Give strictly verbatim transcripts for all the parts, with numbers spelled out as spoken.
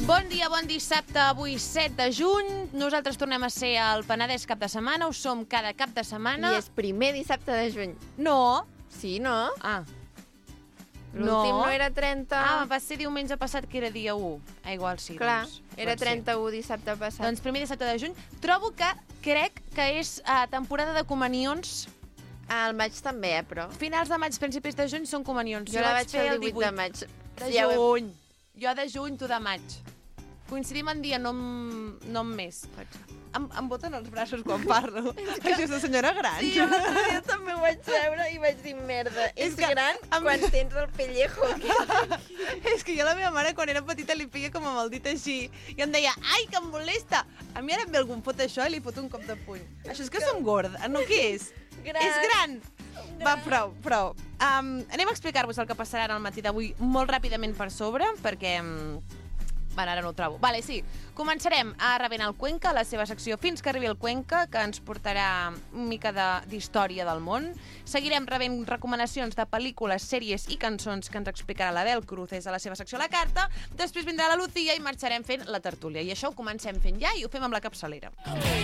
Bon dia, bon dissabte, avui set de juny. Nosaltres tornem a ser al Penedès cap de setmana, ho som cada cap de setmana. I és primer dissabte de juny. No. Sí, no? Ah. L'últim no. no era trenta... Ah, va ser diumenge passat que era dia u. Ah, igual sí, Clar, doncs. era Pot ser. trenta-u dissabte passat. Doncs primer dissabte de juny. Trobo que crec que és uh, temporada de comunions. Al maig també, eh, però... Finals de maig, principis de juny són comunions. Jo la vaig fer el divuit de maig. De Ja ho he- juny. Jo de juny, tu de maig. Coincidim en dia, no en, no en mes. Em, em boten els braços quan parlo. Això és de senyora gran. Sí, jo l'altre dia també ho vaig veure i vaig dir, merda, és, És que gran em- quan tens el pellejo. És que jo a la meva mare, quan era petita, li feia com amb el dit així. I em deia, ai, que em molesta. A mi ara em ve algú, em fot això i li fot un cop de puny. Això és que som gorda. No, què és? Gran. És gran. Va, prou, prou. Um, anem a explicar-vos el que passarà en el matí d'avui molt ràpidament per sobre, perquè... Um, Bueno, ara no ho trobo. Vale, sí. Començarem a rebent el Cuenca, la seva secció Fins que arribi el Cuenca, que ens portarà una mica d'història de, del món. Seguirem rebent recomanacions de pel·lícules, sèries i cançons que ens explicarà l'Abel Cruz des de la seva secció La Carta. Després vindrà la Lucía i marxarem fent la tertúlia. I això ho comencem fent ja i ho fem amb la capçalera.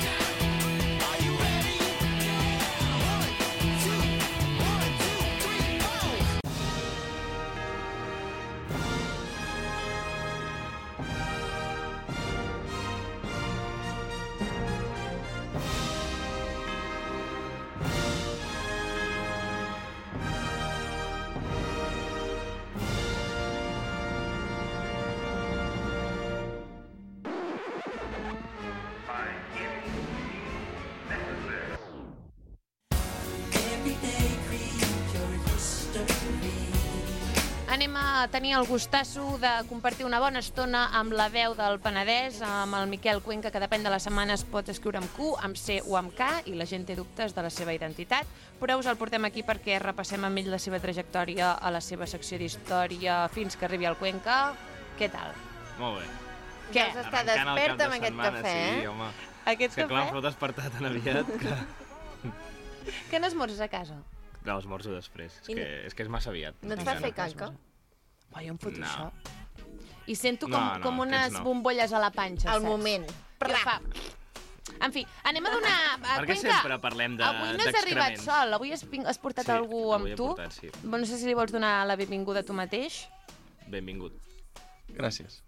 Anem a tenir el gustasso de compartir una bona estona amb la veu del Penedès, amb el Miquel Cuenca, que depèn de la setmana es pot escriure amb Q, amb C o amb K, i la gent té dubtes de la seva identitat. Però us el portem aquí perquè repassem amb ell la seva trajectòria a la seva secció d'història Fins que arribi al Cuenca. Què tal? Molt bé. Què? Ja s'està Arrencant el cap despert de amb aquest setmana, cafè, sí, eh? home. Aquest És que clar, em cafè? fot despertar tan aviat que... Que n'esmorzes a casa? De l'esmorzo després. És I que, és que és massa aviat. No et És fa que fer caca? Va, jo em foto No. això. I sento com, No, no, com unes aquests no. bombolles a la panxa, Al saps? moment. Que fa... En fi, anem a donar... A Per què Cuenca, sempre parlem de- avui no has arribat d'excrements? sol, avui has, has portat Sí, algú amb avui he tu. portat, sí. No sé si li vols donar la benvinguda a tu mateix. Benvingut. Gràcies.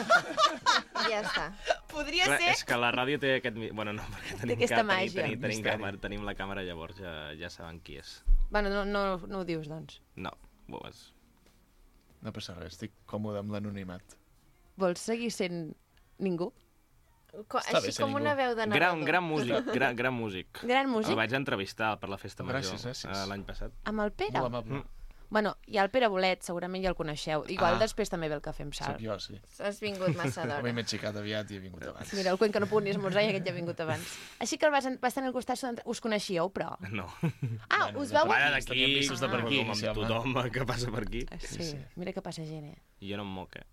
I ja està. Podria Clar, ser... és que la ràdio té aquest... mi- Bueno, no, perquè tenim, aquesta ca- màgia. tenim, tenim, tenim, Misteri. càmera, tenim la càmera, llavors ja, ja saben qui és. Bueno, no, no, no ho dius, doncs. No, ho és. No passa res, estic còmode amb l'anonimat. Vols seguir sent ningú? Co Està Així bé ser com ningú. una veu de Gran, narrador. gran músic, gran, gran músic. Gran El músic? vaig entrevistar per la festa major Gràcies, gràcies. eh, l'any passat. Amb el Pere? Molt amable. Mm. Bueno, i el Pere Bolet, segurament ja el coneixeu. Igual Ah. després també ve el cafè amb sal. Soc jo, sí. Has vingut massa d'hora. Avui m'he aixecat aviat i he vingut abans. Mira, el Cuenca no pugui ni esmorzar i aquest ja ha vingut abans. Així que el vas, vas tenir el costat, us coneixíeu, però... No. Ah, Bueno, us de veu... part- Ara Estaríem d'aquí, vistos de per aquí, com amb sí, home. tothom que passa per aquí. Sí, sí. mira que passa gent, eh? I jo no em moc, eh?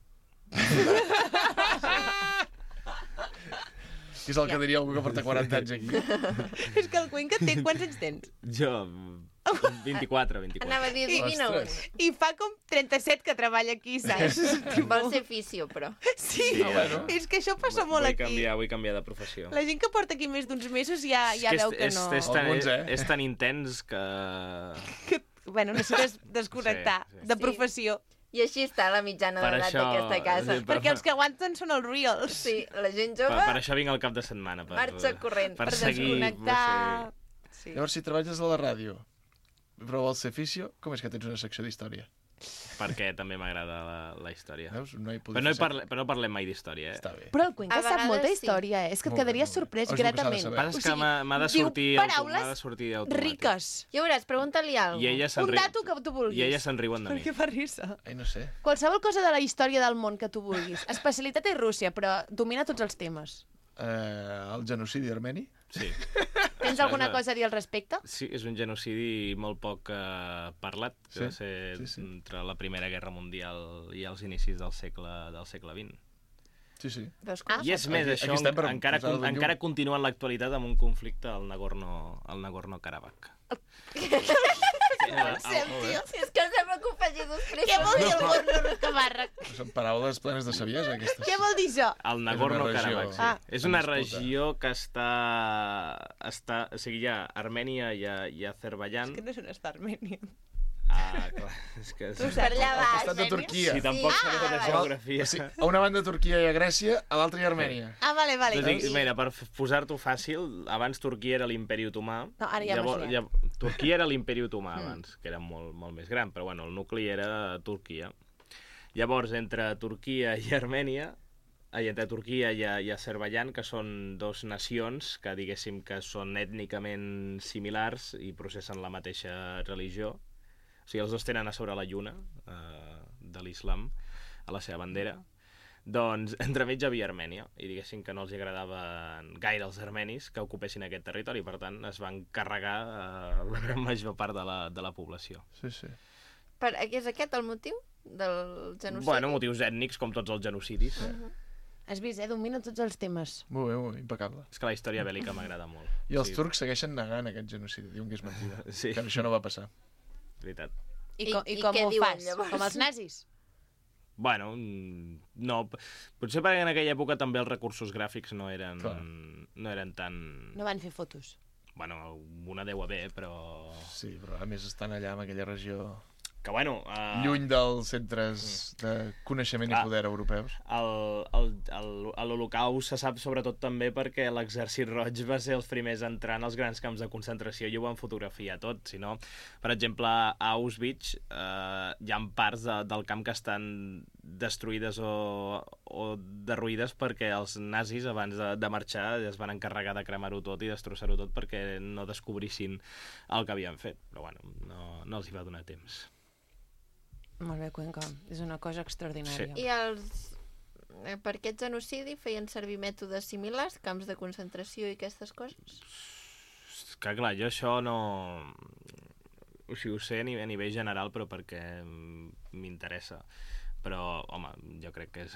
Què és el que diria algú que porta quaranta anys aquí? És que el Cuenca té... Quants anys tens? Jo, vint-i-quatre, vint-i-quatre. Anava a dir, adivina un. Ostres. I fa com trenta-set que treballa aquí, saps? Vol ser fisio, però. Sí, Sí, bueno. és que això passa molt vull aquí. Canviar, vull canviar de professió. La gent que porta aquí més d'uns mesos ja, ja És veu que és, no... És, tan, Alguns, eh? és tan intens que... Que, bueno, necessites desconnectar Sí, sí. de Sí. professió. I així està la mitjana Per d'edat això- d'aquesta casa. sí, per- Perquè els que aguanten són els reals. Sí, la gent Per, jove per això vinc al cap de setmana. Per, marxa corrent. Per, Per seguir... desconnectar... Sí. Llavors, si treballes a la ràdio, però vols ser fisio, com és que tens una secció d'història? Perquè també m'agrada la, la història. Veus? No hi Però no, hi parle, però no parlem mai d'història, eh? Està bé. Però el Cuenca A sap vegades molta sí. història, eh? És que et Molt bé, quedaries molt bé. sorprès És el que s'ha de gratament. saber. El que passa és que m'ha m'ha de diu sortir, auto- paraules m'ha de sortir automàtic. riques. Ja veuràs, pregunta-li alguna cosa. I elles se'n Un ri- dato que tu vulguis. I elles se'n riuen de Per mi. què fa risa? Ai, no sé. Qualsevol cosa de la història del món que tu vulguis. Especialitat és Rússia, però domina tots els temes. Eh, el genocidi armeni? Sí. Tens Això alguna és- cosa a dir al respecte? Sí, és un genocidi molt poc eh, parlat, que Sí, va ser sí, sí. entre la Primera Guerra Mundial i els inicis del segle, del segle vint. Sí, sí. Veus Ah. com? I és més, Aquí- això aquí estem per encara, posar-ho con- en llum. encara continua en l'actualitat amb un conflicte al Nagorno, al Nagorno-Karabakh. Pensem, tio. Si és que em sembla que ho faci després. Què vol dir el Gorno-Karabakh? Són paraules plenes de saviesa, aquestes. Què vol dir això? El Nagorno-Karabakh, sí. Ah. És una En disputa. regió que està... està... O sigui, hi ha Armènia i, i Azerbaiyán. És que no és una estat armènia. Ah, clar, és que... Tu per allà Al baix, costat de Armènia? Turquia. Si tampoc Sí. sabeu de Ah, geografia. O sigui, a una banda Turquia i a Grècia, a l'altra hi ha Armènia. Ah, vale, vale. Doncs, mira, per f- posar-t'ho fàcil, abans Turquia era l'imperi otomà. No, ara ja Llavors, m'ho sé. ja, Turquia era l'imperi otomà abans, que era molt, molt més gran, però bueno, el nucli era Turquia. Llavors, entre Turquia i Armènia, ai, entre Turquia i, i Azerbaiyán, que són dos nacions que, diguéssim, que són ètnicament similars i processen la mateixa religió. O sigui, els dos tenen a sobre la lluna eh, de l'islam a la seva bandera. Doncs entremig hi havia Armènia, i diguéssim que no els agradava gaire els armenis que ocupessin aquest territori, per tant es van carregar eh, la gran major part de la, de la població. Sí, sí. Per, és aquest el motiu del genocidi? Bueno, motius ètnics, com tots els genocidis. Uh -huh. Has vist, eh? Domina tots els temes. Molt bé, molt bé, impecable. És que la història bèl·lica m'agrada molt. I els Sí, turcs segueixen negant aquest genocidi, diuen que és mentida. Sí. Que això no va passar. veritat. I, I- com, i, i com què ho diuen, fas? llavors? Com els nazis? Bueno, mm, no, p- potser perquè en aquella època també els recursos gràfics no eren, Clar. no eren tan... No van fer fotos. Bueno, una deu haver, però... Sí, però a més estan allà en aquella regió... Que bueno... Uh... Lluny dels centres de coneixement i Clar. poder europeus. El- el- el- a l'Holocaust se sap sobretot també perquè l'exèrcit roig va ser els primers a entrar en els grans camps de concentració i ho van fotografiar tot. Si no, per exemple, a Auschwitz eh, hi ha parts de, del camp que estan destruïdes o, o derruïdes perquè els nazis abans de, de marxar es van encarregar de cremar-ho tot i destrossar-ho tot perquè no descobrissin el que havien fet. Però bueno, no, no els hi va donar temps. Molt bé, Cuenca. És una cosa extraordinària. I els... eh, per aquest genocidi feien servir mètodes similars, camps de concentració i aquestes coses? És que clar, jo això no... O sigui, ho sé a nivell, a nivell general, però perquè m'interessa. Però, home, jo crec que és...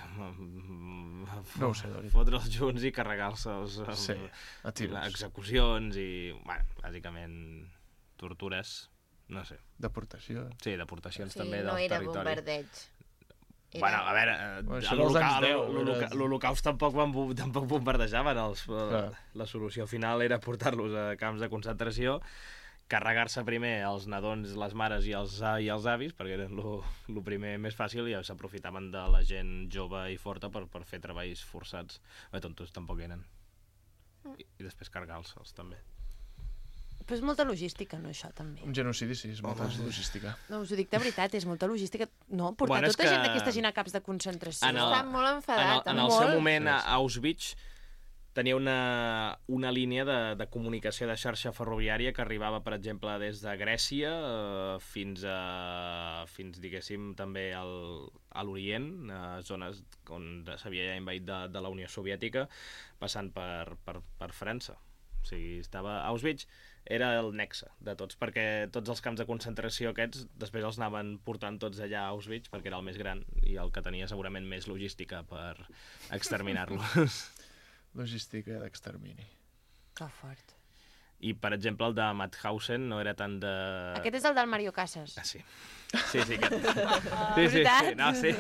No ho sé, de veritat. Fotre'ls junts i carregar-se'ls amb Sí, a tiros. execucions i, bueno, bàsicament tortures, no sé. Deportació. Sí, deportacions O sigui, també no del era territori. bombardeig. Era... Bueno, a veure, eh, Bueno, això a dels l'Holoca- anys deu, a l'Holoca- era- l'Holocaust tampoc, van, bo- tampoc bombardejaven. Els, Clar. la solució final era portar-los a camps de concentració, carregar-se primer els nadons, les mares i els, a- i els avis, perquè eren el primer més fàcil, i s'aprofitaven de la gent jove i forta per, per fer treballs forçats. Bé, tontos tampoc eren. I, i després carregar-se'ls, també. Però és molta logística, no, això, també. Un genocidi, sí, és molta logística. No, us ho dic de veritat, és molta logística. No, portar Bueno, és tota que- gent d'aquesta gent a caps de concentració. En el- Està molt En el, enfadat. en el molt. seu moment, a Auschwitz tenia una, una línia de, de comunicació de xarxa ferroviària que arribava, per exemple, des de Grècia eh, fins a, fins, diguéssim, també al, a l'Orient, a zones on s'havia ja envaït de, de la Unió Soviètica, passant per, per, per França. O sigui, estava Auschwitz era el nexe de tots, perquè tots els camps de concentració aquests després els anaven portant tots allà a Auschwitz perquè era el més gran i el que tenia segurament més logística per exterminar-los. Logística d'extermini. Que fort. I, per exemple, el de Mauthausen no era tant de... Aquest és el del Mario Casas. Ah, sí. Sí, sí, aquest. Sí, sí, sí, veritat? no, sí.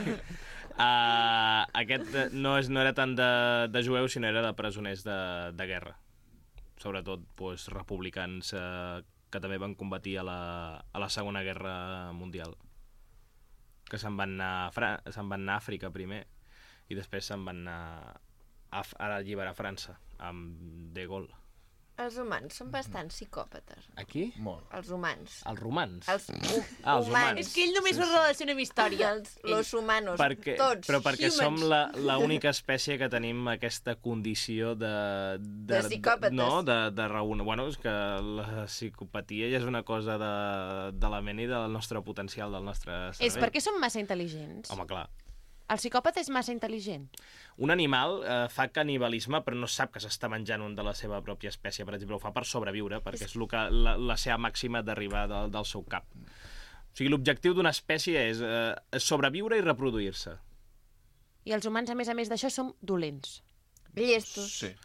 Uh, aquest eh, no, és, no era tant de, de jueus, sinó era de presoners de, de guerra. Sobretot pues, republicans eh, que també van combatir a la, a la Segona Guerra Mundial. Que se'n van anar a, Fra se'n van anar a Àfrica primer i després se'n van anar a, a alliberar França amb De Gaulle. Els humans són bastant psicòpates. Aquí? Molt. Els humans. Els romans. Els hu Ah, els humans. És que ell només ho relaciona amb història. Els, los humanos, perquè, tots, però perquè humans. som la, la única espècie que tenim aquesta condició de... De psicòpates. No, de, de raonar. Bueno, és que la psicopatia ja és una cosa de, de la ment i del nostre potencial, del nostre cervell. És perquè som massa intel·ligents. Home, clar. El psicòpata és massa intel·ligent. Un animal eh, fa canibalisme però no sap que s'està menjant un de la seva pròpia espècie. Per exemple, ho fa per sobreviure, perquè és el que, la, la seva màxima d'arribar del, del seu cap. O sigui, l'objectiu d'una espècie és eh, sobreviure i reproduir-se. I els humans, a més a més d'això, som dolents. Llestos. Sí.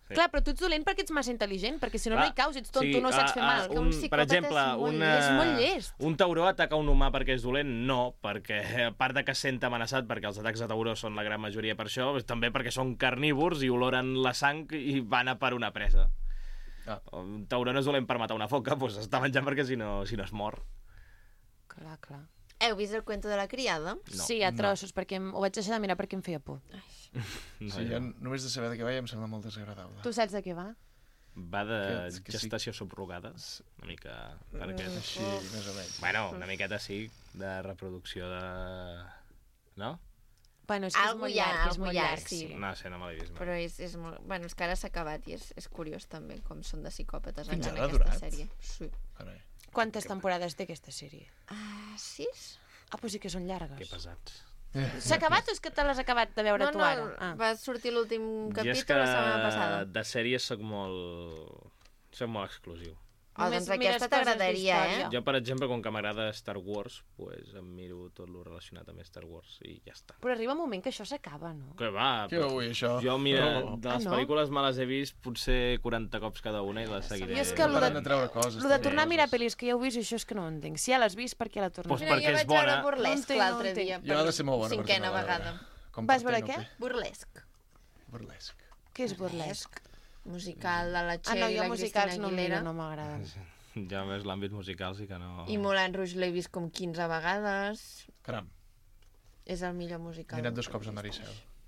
Sí. Clar, però tu ets dolent perquè ets massa intel·ligent, perquè si no, no hi caus, ets tonto, sí, no saps a- fer a- mal. que Un, un per psicòpata exemple, és molt una... llest. És molt llest. un tauró ataca un humà perquè és dolent? No, perquè a part de que es sent amenaçat, perquè els atacs de tauró són la gran majoria per això, és també perquè són carnívors i oloren la sang i van a per una presa. Ah. Un tauró no és dolent per matar una foca, doncs està menjant perquè si no, si no es mor. Clar, clar. Heu vist el cuento de la criada? No. Sí, a trossos, perquè em- ho vaig deixar de mirar perquè em feia por. No, Sí, jo només de saber de què va ja em sembla molt desagradable. Tu saps de què va? Va de Que- que sí. gestació subrogada, una mica... Perquè... Així, més o menys. Bueno, una miqueta sí, de reproducció de... No? Bueno, és que és Algo molt hi ha, llarg, és algo molt hi ha, llarg, sí. sí. No sé, no me l'he vist mai. Però és, és molt... Bueno, és que ara s'ha acabat i és, és curiós també com són de psicòpates Fins allà en ara ha aquesta durat? sèrie. Sí. Carai. Quantes temporades té aquesta sèrie? Ah, sis? Ah, doncs sí que són Que llargues. pesats. S'ha acabat o és que te l'has acabat de veure no, tu no, ara? Ah. va sortir l'últim Jo és capítol la setmana que passada. de sèries soc molt... soc molt exclusiu. Oh, Només doncs mires aquesta coses t'agradaria, eh? d'història. Jo, per exemple, com que m'agrada Star Wars, pues em miro tot lo relacionat amb Star Wars i ja està. Però arriba un moment que això s'acaba, no? Que va, Què vull, això? jo, mira, No. de Ah, les no? pel·lícules me les he vist potser quaranta cops cada una i les seguiré. Jo és que No lo de- paren de treure coses. Lo de també. tornar a mirar pel·lis que ja heu vist, això és que no ho entenc. Si ja l'has vist, per què la tornes Pues a Mira, veure? perquè jo és vaig veure bona. Burlesc No entenc, l'altre no entenc. dia. Jo ha de ser molt bona per cinquena tornar-la a vegada. veure. Com Vas per veure Tenope. què? Burlesc. Burlesc. Què és burlesc? Musical de la Ah, Cher no, i jo la musicals Cristina no Aguilera. miro, no m'agraden. Ja més l'àmbit musical sí que no... I Moulin Rouge l'he vist com quinze vegades. Caram, És el millor he musical. anat dos cops a Maricel.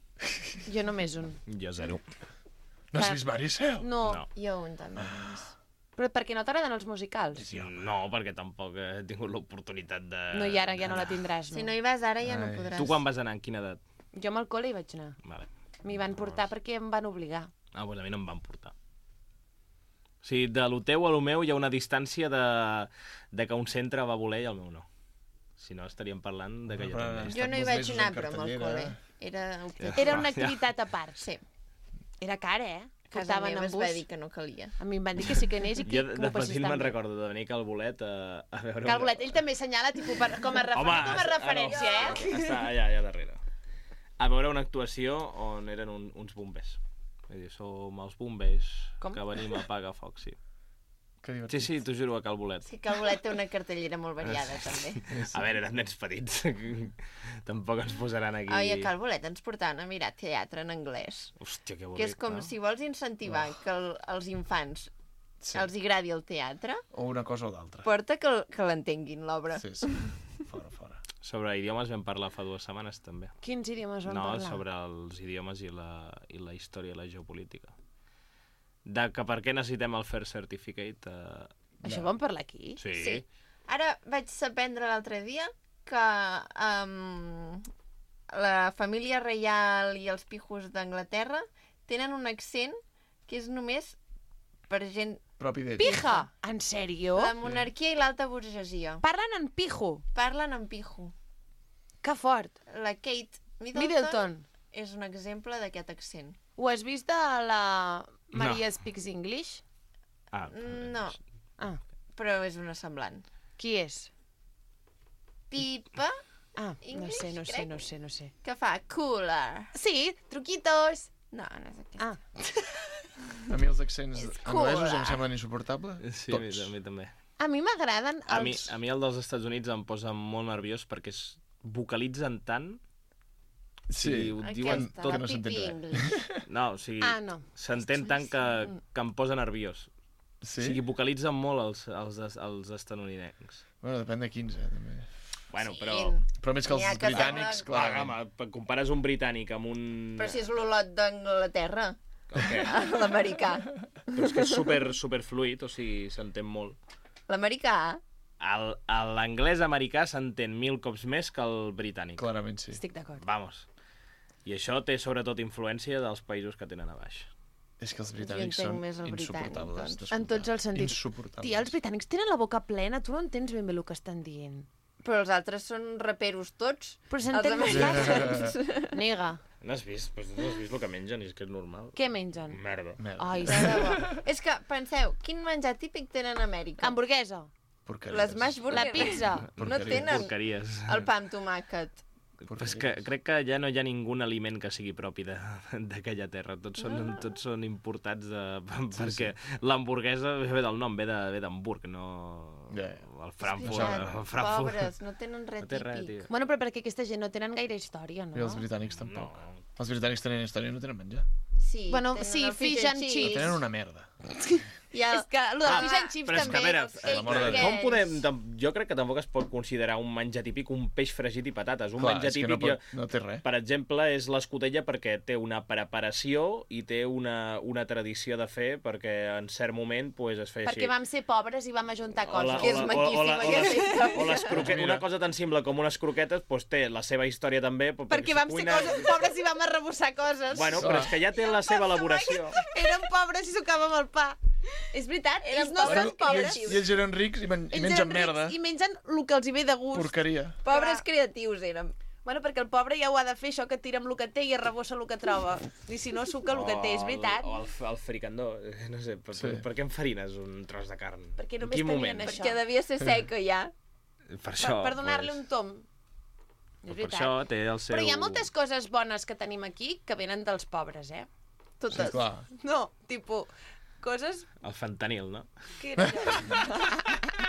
Jo només un. Jo zero. No has Clar. vist Maricel? No, No. Jo un també. només. però perquè no t'agraden els musicals? No, perquè tampoc he tingut l'oportunitat de... No, i ara ja no la tindràs, Si no? no hi vas ara ja no Ai. podràs. Tu quan vas anar? En quina edat? Jo amb el col·le hi vaig anar. Vale. M'hi van portar perquè em van obligar. Ah, doncs a mi no em van portar. O sigui, de lo teu a lo meu hi ha una distància de, de que un centre va voler i el meu no. Si no, estaríem parlant de que jo Però- també. Jo no hi molts vaig mesos anar, en però amb el cartellera. col·le. Era optatiu. Era una activitat a part. Sí. Era cara, eh? Casa Portaven meva en es bus. va dir que no calia. A mi em van dir que sí que anés i que, Jo que de m'ho passés petit tan me'n bé. recordo de venir a Calbolet a, a veure... Que el bolet, ell també assenyala tipus, per, com a, refer Home, com a referència, ah, eh? no. Està allà, allà darrere. A veure una actuació on eren un, uns bombers. Vull dir, som els bombers Com? que venim a apagar foc, sí. Que Sí, divertit. sí, t'ho juro, a Calbolet. Sí que el bolet té una cartellera molt variada, també. A veure, eren nens petits. Tampoc ens posaran aquí... Oi, a Cal Bolet ens portaven a mirar teatre en anglès. Hòstia, que avorrit, Que és com no? si vols incentivar que el, els infants Sí. els agradi el teatre, O una cosa o l'altra. porta que, el- que l'entenguin, l'obra. Sí, sí. Fora, fora. Sobre idiomes vam parlar fa dues setmanes, també. Quins idiomes van No, parlar? sobre els idiomes i la, i la història i la geopolítica. De que per què necessitem el Fair Certificate... Eh... Això vam parlar aquí? Sí. Sí. Ara vaig aprendre l'altre dia que um, la família reial i els pijos d'Anglaterra tenen un accent que és només per gent... Propi d'ells. Pija! En sèrio? La monarquia i l'alta burgesia. Parlen en pijo. Parlen en pijo. Que fort. La Kate Middleton, Middleton. és un exemple d'aquest accent. Ho has vist de la Maria Speaks English? Ah, No, Ah, però és una semblant. qui és? Pipa, Ah, no English, sé, no sé, crec. no sé, no sé. que fa cooler. Sí, truquitos. No, no és aquest. Ah, A mi els accents És anglesos cool. em semblen insuportables. Sí, a mi, Tots. a mi també. a mi m'agraden A mi, els... a mi el dels Estats Units em posa molt nerviós perquè es vocalitzen tant. Sí, ho Aquesta, diuen tot la que no s'entén pipi res. English. No, o sigui, Ah, no. s'entén tant que, que em posa nerviós. Sí? O sigui, vocalitzen molt els, els, els, els estatunidencs. Bueno, depèn de quins, eh, també. Bueno, Sí. però... Però més que els N'hi ha que britànics, semblen- Clar, clarament. home, compares un britànic amb un... Però si és l'olot d'Anglaterra, El què? l'americà. Però és que és super, super fluid, o sigui, s'entén molt. L'americà, El- L'anglès americà s'entén mil cops més que el britànic. Clarament sí. Estic d'acord. Vamos. I això té sobretot influència dels països que tenen a baix. És que els Jo britànics entenc són més el britànic, insuportables. doncs. d'escoltar. En tots els sentits. Insuportables. Tia, els britànics tenen la boca plena, tu no entens ben bé el que estan dient. però els altres són raperos tots. Però Els s'entén més fàcil. americans. Nega. No has vist? Pues no has vist el que mengen i és que és normal. Què mengen? Merda. Merda. Ai, De debò. És que, penseu, quin menjar típic tenen a Amèrica? hamburguesa, Porqueries. Les mash la burgers. pizza. No Porqueries. tenen Porqueries. el pa amb tomàquet. Però és que crec que ja no hi ha ningun aliment que sigui propi de- d'aquella terra. Tots són, No. tots són importats de, perquè l'hamburguesa ve del nom, ve de- ve d'Hamburg, no Ja, el Frankfurt. Veritat, El Frankfurt. Pobres, no tenen res No té res, típic. tio. Bueno, però perquè aquesta gent no tenen gaire història, no? I els britànics tampoc. No. Els britànics tenen història i no tenen menjar. Sí, Bueno, tenen sí, el fish and cheese. Tenen una merda. I el... És que el del Ah, fish and chips Però és que, a també... veure, els cake l'amor de Déu. com baguettes. podem... tam- Jo crec que tampoc es pot considerar un menjar típic un peix fregit i patates. Un Clar, menjar és que típic, no, pot, jo- no té res. per exemple, és l'escotella perquè té una preparació i té una, una tradició de fer perquè en cert moment pues, es feia així. Perquè vam ser pobres i vam ajuntar O la- coses. Que és o la- maquíssima, o la- o aquesta les- història. o les croquetes, Mira. una cosa tan simple com unes croquetes pues, té la seva història també. però Perquè vam ser cuina- coses, pobres i vam arrebossar coses. Bueno, però és que ja té la seva elaboració. Érem pobres i sucàvem el pa. És veritat, Érem els nostres pobres I pobres... ells, I ells eren rics i, men, i ells mengen eren merda. rics I mengen el que els hi ve de gust. Porqueria. Pobres Clar. creatius érem. Bueno, perquè el pobre ja ho ha de fer, això que tira amb el que té i arrebossa el que troba. I si no, suca el que té, és veritat. O el, o el fricandó. eh, No sé, per, Sí. per, per què enfarines un tros de carn? Perquè En només quin tenien moment? això. Perquè devia ser seca ja. Per Per, això, per donar-li pues, un tom. És Per veritat. això té el seu... Però hi ha moltes coses bones que tenim aquí que venen dels pobres, eh? Sí, Totes. clar. No, tipus, coses El fentanil, no? que era allò.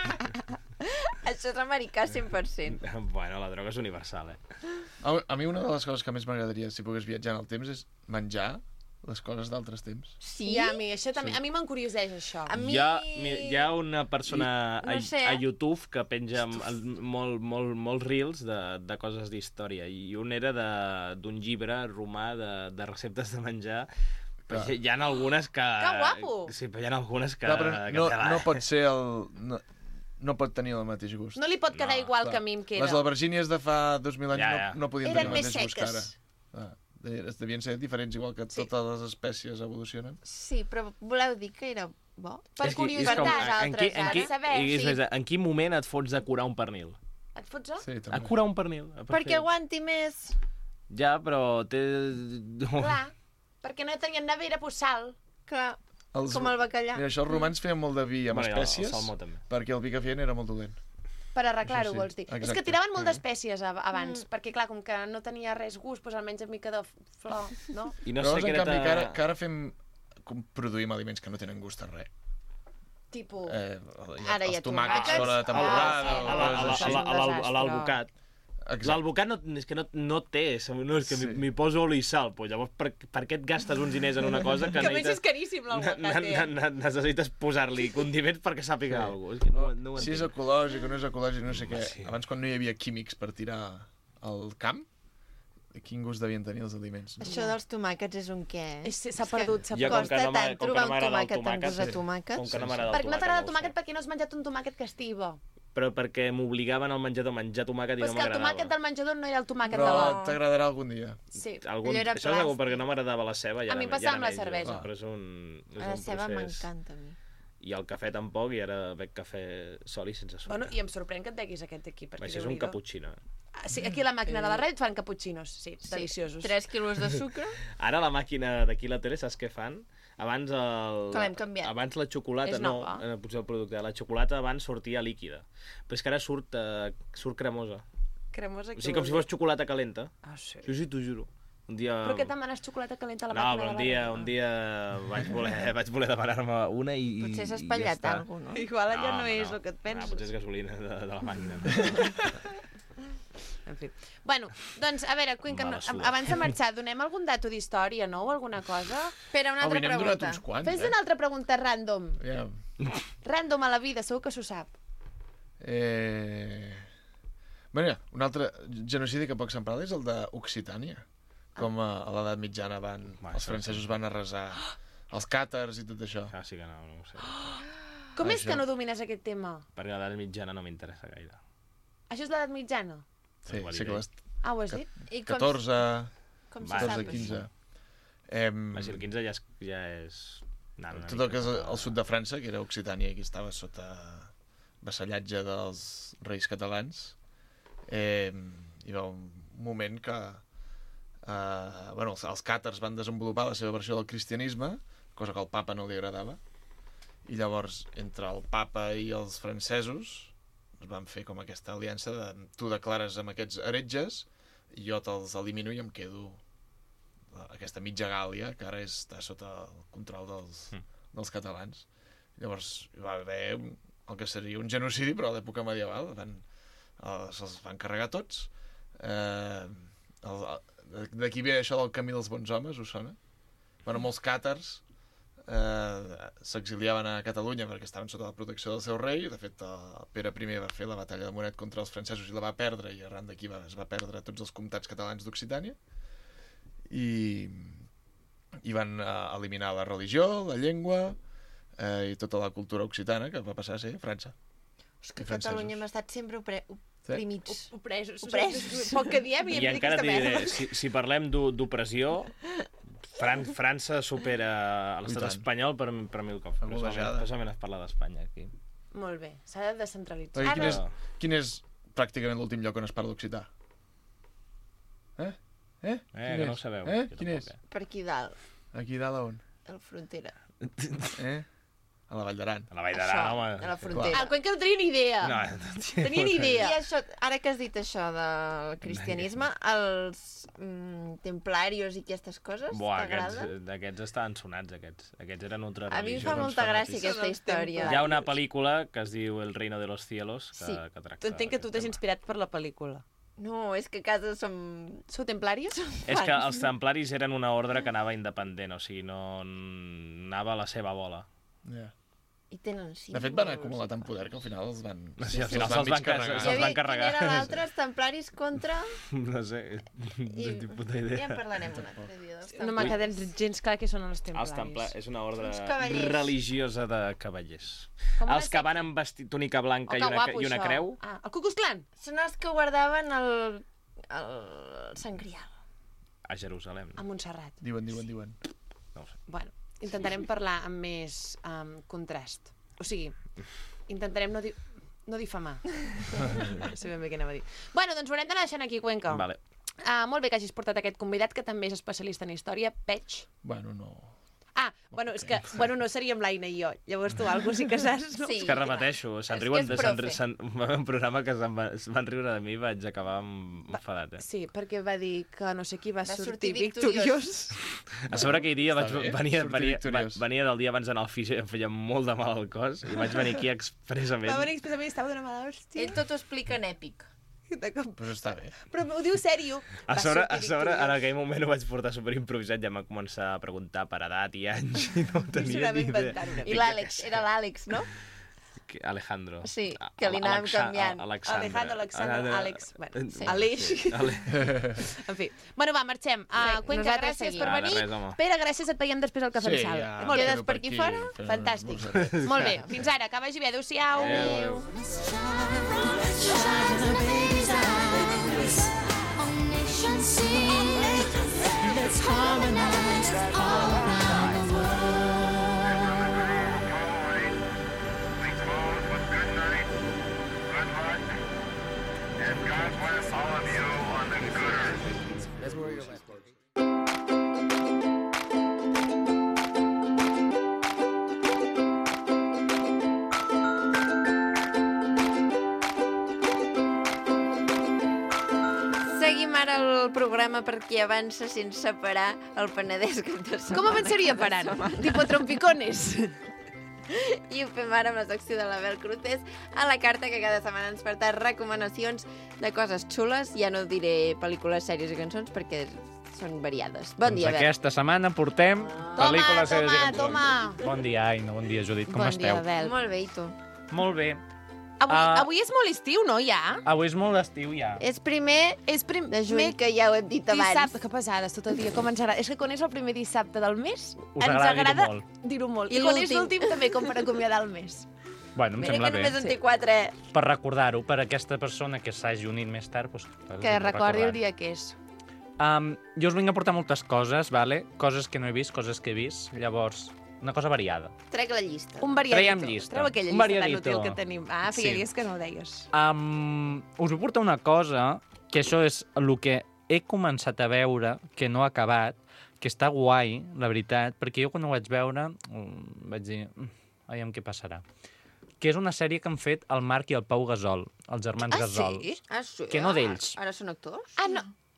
Això és americà cent per cent. Bueno, la droga és universal, eh? A, a mi una de les coses que més m'agradaria si pogués viatjar en el temps és menjar les coses d'altres temps. Sí? Ja, a mi, això també, Sí. a mi m'encurioseix, això. A mi- Hi ha, mira, hi ha una persona I- no a, sé, a eh? YouTube que penja m- el- molt, molt, molts reels de, de coses d'història i un era de- d'un llibre romà de, de receptes de menjar. Però Clar. hi, hi ha algunes que... Que guapo! Sí, però hi ha algunes que... Clar, però que no, tela, no eh? pot ser el... No, no pot tenir el mateix gust. No li pot quedar No, igual Clar. que a mi em Les queda. albergínies de fa dos mil anys Ja, ja. no, no podien Eren tenir el més mateix gust que ara. seques. Ah, de- devien ser diferents, igual que Sí. totes les espècies evolucionen. Sí, però voleu dir que era bo? Per És que- és curiositat, com, en, altres, en, qui- en, ara. qui- saber, i és sí. més, en quin moment et fots a curar un pernil? Et fots, oh? Sí, A també. curar un pernil? A per Perquè fer- aguanti més. Ja, però té... Clar, perquè no tenien nevera, pues sal. Clar, Els... com el bacallà. Mira, això els romans feien molt de vi amb Bueno, i el- espècies, El salmó, també. perquè el vi que feien era molt dolent. Per arreglar-ho, Això sí, vols dir. És exacte. que tiraven molt d'espècies ab- abans, Mm. perquè clar, com que no tenia res gust, doncs almenys en mica de flor, no? I no Però sé llavors, què en era... canvi, que ara, que ara fem... com produïm aliments que no tenen gust a res. Tipo... Eh, Ara hi ha els tomàquets tomàquets. fora de temporada, Ah, sí. o A la- a la- coses a així. la- a l'al- a desastre. l'alvocat. Exacte. L'alvocat no, és que no, no té, no, és que Sí. m'hi m'hi poso oli i sal, pues llavors per, per què et gastes uns diners en una cosa que, Que a més és necessites, caríssim l'alvocat, ne- ne- eh? ne- necessites posar-li condiments perquè sàpiga Sí. alguna cosa. És que no, no ho Si és entenc. ecològic o no és ecològic, no sé què. sí. Abans, quan no hi havia químics per tirar al camp, quin gust devien tenir els aliments. No? Això dels tomàquets és un què? És- S'ha És que perdut, s'ha Jo, com perdut. que Costa no m'a- tant com que trobar no un m'agrada el tomàquet amb tomàquet, gust de sí. tomàquet. Com que no Sí, m'agrada el Perquè no t'agrada el no ho tomàquet sé. perquè no has menjat un tomàquet que estigui bo. Però perquè m'obligaven al menjador a menjar tomàquet i Però no és que el m'agradava. tomàquet del menjador no era el tomàquet de Però bo. t'agradarà algun dia. Sí. Algun... Allò era Això és algo plàstic. perquè no m'agradava la ceba. Ja A mi ara- em passava ja ara amb la menjo, cervesa. Però és un, és La un ceba procés... m'encanta a mi. I el cafè tampoc, i ara bec cafè sol i sense sucre. Bueno, i em sorprèn que et beguis aquest aquí. Perquè Això és un Déu-n'hi-do. cappuccino. Ah, sí, aquí a la màquina de la ràdio et fan caputxinos, sí, Sí, deliciosos. tres quilos de sucre. Ara la màquina d'aquí a la tele, saps què fan? Abans el... Que l'hem canviat. Abans la xocolata, És no, nova. eh, potser el producte. La xocolata abans sortia líquida. Però és que ara surt, eh, surt cremosa. Cremosa. O sigui, com si fos xocolata calenta. Ah, sí. Sí, sí, t'ho juro. Un dia... Però què et demanes xocolata calenta a la No, màquina però de un la dia, ràdio? un dia vaig voler, vaig voler demanar-me una i, Potser s'ha i espatllat ja està. alguna cosa, no? Igual allò no, home, és el que et penses. Ah, potser és gasolina de, de la màquina. En fi. Bueno, doncs, a veure, Cuenca, Mala no, suda. abans de marxar, donem algun dato d'història, no? O alguna cosa? Espera, una altra Avui n'hem donat pregunta. uns quants, Fes eh? una altra pregunta random. Ja. Random a la vida, segur que s'ho sap. Eh... Bé, mira, un altre genocidi que poc se'n parla és el d'Occitània. Com a, a l'edat mitjana van, Va, els això francesos sí. van arrasar els càtars i tot això. Ah, sí que no, no ho sé. Com és Això. que no domines aquest tema? Perquè l'edat mitjana no m'interessa gaire. Això és l'edat mitjana? Sí, Ho segles Ah, ho has Ca- dit? I com, catorze, com se Va, sap catorze, això? quinze. Em, Va, si el quinze ja és... Ja és... Anant una tot el que és mica el sud de França, que era Occitània, que estava sota vassallatge dels reis catalans, eh, hi va un moment que eh, bueno, els, els càtars van desenvolupar la seva versió del cristianisme, cosa que al papa no li agradava, i llavors entre el papa i els francesos es van fer com aquesta aliança de tu declares amb aquests heretges, i jo te'ls elimino i em quedo aquesta mitja Gàl·lia, que ara és, està sota el control dels, mm. dels catalans. Llavors hi va haver un, el que seria un genocidi, però a l'època medieval. Van, els, els van carregar tots. Eh, D'aquí ve això del camí dels bons homes, us sona? Bueno, molts càtars eh, s'exiliaven a Catalunya perquè estaven sota la protecció del seu rei. De fet, el Pere primer va fer la batalla de Moret contra els francesos i la va perdre, i arran d'aquí va, es va perdre tots els comtats catalans d'Occitània. I, i van uh, eliminar la religió, la llengua eh, i tota la cultura occitana, que va passar a ser França. És que a Catalunya hem estat sempre opre oprimits. Sí. Opresos. Opresos. Poc que diem i, I encara t'hi diré, si, si parlem d'opressió, Fran França supera l'estat espanyol per, per mil cops. Precisament es parla d'Espanya aquí. Molt bé, s'ha de descentralitzar. Perquè quin, és, quin és pràcticament l'últim lloc on es parla occità? Eh? Eh? Eh, que no ho sabeu. Eh? Quin és? Per aquí dalt. Aquí dalt a on? A la frontera. Eh? A la Vall d'Aran. A la Vall d'Aran, home. A la frontera. Al Cuenca no tenia ni idea. No, no tenia ni idea. I això, ara que has dit això del cristianisme, els mm, templarios i aquestes coses, t'agraden? Aquests, aquests estaven sonats, aquests. Aquests eren ultra A mi em religiosos. fa molta gràcia aquesta història. Hi ha una pel·lícula que es diu El reino de los cielos, que, sí. que tracta... Entenc que tu t'has inspirat per la pel·lícula. No, és que a casa som... Sou templaris? És que els templaris eren una ordre que anava independent, o sigui, no anava a la seva bola. Yeah. I tenen símbols. De fet, van acumular tant poder que al final els van... Sí, al final se'ls van, carregar. Se van carregar. Quin era l'altre? Els templaris contra... No sé, I... no tinc puta idea. Ja en parlarem un altre dia dels templaris. No m'ha quedat gens clar què són els templaris. Els templaris és una ordre cavallers. religiosa de cavallers. Com els que van amb vestit, túnica blanca oh, i, una, guapo, i una això. creu. Ah, el Ku Klux Klan. Són els que guardaven el, el Sant Grial. A Jerusalem. A Montserrat. Diuen, diuen, diuen. No ho sé. Bueno, intentarem parlar amb més um, contrast. O sigui, intentarem no, di no difamar. No sé ben bé què anava a dir. Bueno, doncs ho haurem d'anar deixant aquí, Cuenca. Vale. Uh, molt bé que hagis portat aquest convidat, que també és especialista en història, Peix. Bueno, no... Ah, bueno, és que bueno, no seríem l'Aina i jo. Llavors tu algú sí que saps, no? Sí. És que repeteixo, se'n És riuen... que és se'n profe. se'n va haver un programa que se'n va, es van riure de mi i vaig acabar amb enfadat, eh? Sí, perquè va dir que no sé qui va, Va sortir, sortir victoriós. victoriós. A sobre aquell dia vaig, Està bé, venia, sortir venia, victoriós. venia del dia abans d'anar al fisi, em feia molt de mal al cos i vaig venir aquí expressament. Va venir expressament i estava d'una mala hòstia. Ell tot ho explica en èpic. Però està bé. Però ho diu sèrio. A Va sobre, sortir a sobre, victoriós. en aquell moment ho vaig portar superimprovisat, ja em va començar a preguntar per edat i anys i no ho I tenia s'anava ni idea. inventant una I l'Àlex, era l'Àlex, no? Que- Alejandro. Sí, que li anàvem Alexa- canviant. Alexandre. Alejandro, Alexandre, Ah, Àlex. Bueno, sí. Aleix. Ale- En fi. Bueno, va, marxem. Uh, Cuenca, nosaltres gràcies seguim. per Ah, de venir. res, home. Pere, gràcies, et veiem després al Cafè Sí, de Sal. ja... Molt bé. Quedes per aquí fora? fent un Fantàstic. esmorzar. Molt bé. Fins ara, que vagi bé. Adéu-siau. Adéu. Let's harmonize all around the world. We close with good night, good luck, and God bless all of you on the good earth. That's where your last word. Seguim ara el programa perquè avança sense parar el Penedès cap de setmana. Com avançaria cada parant? setmana. Tipo trompicones. I ho fem ara amb la secció de l'Abel Crutés a la carta que cada setmana ens porta recomanacions de coses xules. Ja no diré pel·lícules, sèries i cançons perquè són variades. Bon dia, doncs Abel. aquesta setmana portem Toma, pel·lícules, sèries i toma, cançons. toma. Bon dia, Aina, bon dia, Judit, com Bon esteu? dia, Abel. Molt bé, i tu? Molt bé. Avui, Ah. avui és molt estiu, no, ja? Avui és molt d'estiu, ja. És primer És prim... de juny, que ja ho hem dit abans. Dissabte, que pesades tot el dia, com ens agrada. És que quan és el primer dissabte del mes, Us ens agrada dir-ho agrada molt. dir-ho molt. I I, quan és l'últim. l'últim també, com per acomiadar el mes. Bueno, em Mira sembla que bé. només en té quatre. Per recordar-ho, per aquesta persona que s'hagi unit més tard, doncs, per Que recordi el recordar. dia que és. Um, jo us vinc a portar moltes coses, vale? Coses que no he vist, coses que he vist. Llavors, una cosa variada. Trec la llista. Un variadito. Traiem llista. Treu aquella Un llista tan variadito. útil que tenim. Ah, feia Sí. dies que no ho deies. Um, us vull portar una cosa, que això és el que he començat a veure, que no ha acabat, que està guai, la veritat, perquè jo quan ho vaig veure um, vaig dir, "Mm, aviam què passarà. Que és una sèrie que han fet el Marc i el Pau Gasol, els germans Ah, Gasol. sí? Ah, sí? Que no d'ells. Ara són actors? Ah, no.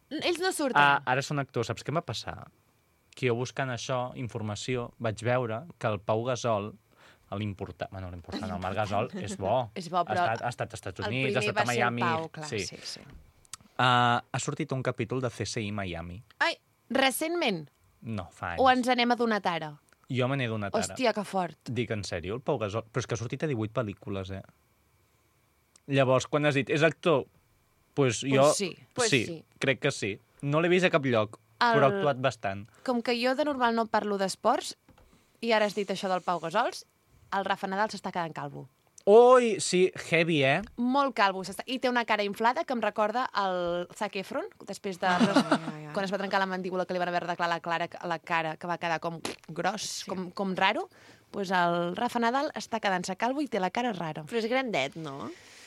Ells no surten. Ah, ara són actors. Saps què em va passar? Que jo buscant això, informació, vaig veure que el Pau Gasol, l'important, bueno, l'important, el Marc Gasol, és bo. És bo, però Ha estat, ha estat als Estats el Units, ha primer estat va a ser el Miami. Pau, clar, sí. sí, sí. Uh, ha sortit un capítol de C S I Miami. Ai, recentment? No, fa anys. O ens anem adonat ara? Jo me n'he donat ara. Hòstia, que fort. Dic, en sèrio, el Pau Gasol? Però és que ha sortit a divuit pel·lícules, eh? Llavors, quan has dit, és actor? Pues jo... Pues sí. Pues sí, sí. crec que sí. No l'he vist a cap lloc, El- però ha actuat bastant. Com que jo de normal no parlo d'esports, i ara has dit això del Pau Gasols, el Rafa Nadal s'està quedant calvo. Ui, sí, heavy, eh? Molt calvo. s'està- I té una cara inflada que em recorda el Zac Efron, després de... quan es va trencar la mandíbula, que li van haver d'arreglar la, clara, la cara, que va quedar com gros, sí. com, com raro. Pues el Rafa Nadal està quedant-se calvo i té la cara rara. Però és grandet, no?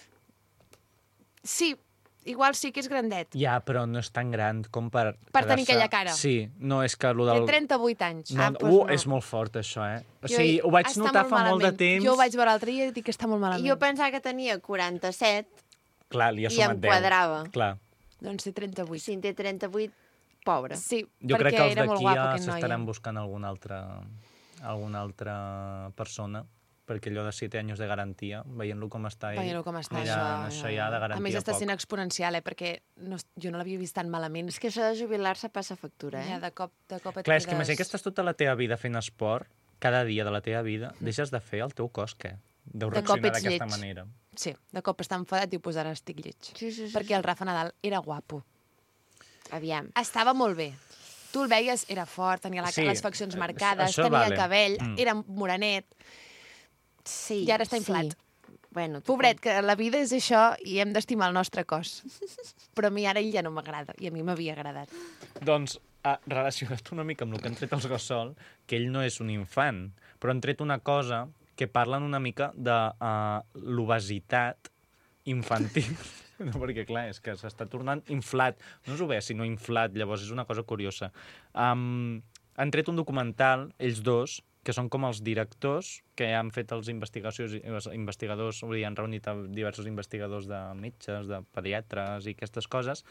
Sí, igual sí que és grandet. Ja, però no és tan gran com per... Per tenir quedar-se- aquella cara. Sí, no, és que lo Té del... trenta-vuit anys. No, Ah, no, doncs uh, no. és molt fort, això, eh? O Jo- sigui, ho vaig està notar fa molt de malament. temps. Jo ho vaig veure l'altre dia i dic que està molt malament. Jo pensava que tenia quaranta-set, Clar, li ha i sumat em deu. quadrava. Clar. Doncs té trenta-vuit. si en té trenta-vuit, pobre. Sí, Jo perquè crec que els era molt d'aquí guapo, ja aquest noi. s'estaran buscant alguna altra, alguna altra persona, perquè allò de siete anys de garantia, veient-lo com està ell, Veient-lo com està, mira, això, això ja, ja de A garantia més, està poc. sent exponencial, eh? Perquè no, jo no l'havia vist tan malament. És que això de jubilar-se passa factura, eh? Ja, de cop, de cop et Clar, és que quedes... imagina que estàs tota la teva vida fent esport, cada dia de la teva vida, deixes de fer el teu cos, què? Deu De cop reaccionar ets d'aquesta lleig. manera. Sí, de cop està enfadat i pues ara estic lleig. Sí, sí, sí. Perquè el Rafa Nadal era guapo. Aviam. Estava molt bé. Tu el veies, era fort, tenia la, Sí, les faccions eh, marcades, això tenia vale. cabell, Mm. era morenet. Sí, I ara està inflat. Sí. Bueno, tu Pobret, que la vida és això i hem d'estimar el nostre cos. Però a mi ara ell ja no m'agrada, i a mi m'havia agradat. Doncs, ah, relacionat una mica amb el que han tret els Gasol, que ell no és un infant, però han tret una cosa que parlen una mica de uh, l'obesitat infantil. No, perquè, clar, és que s'està tornant inflat. No és obès, sinó inflat, llavors és una cosa curiosa. Um, han tret un documental, ells dos, que són com els directors que han fet els investigacions, els investigadors, vull dir, han reunit a diversos investigadors de metges, de pediatres i aquestes coses,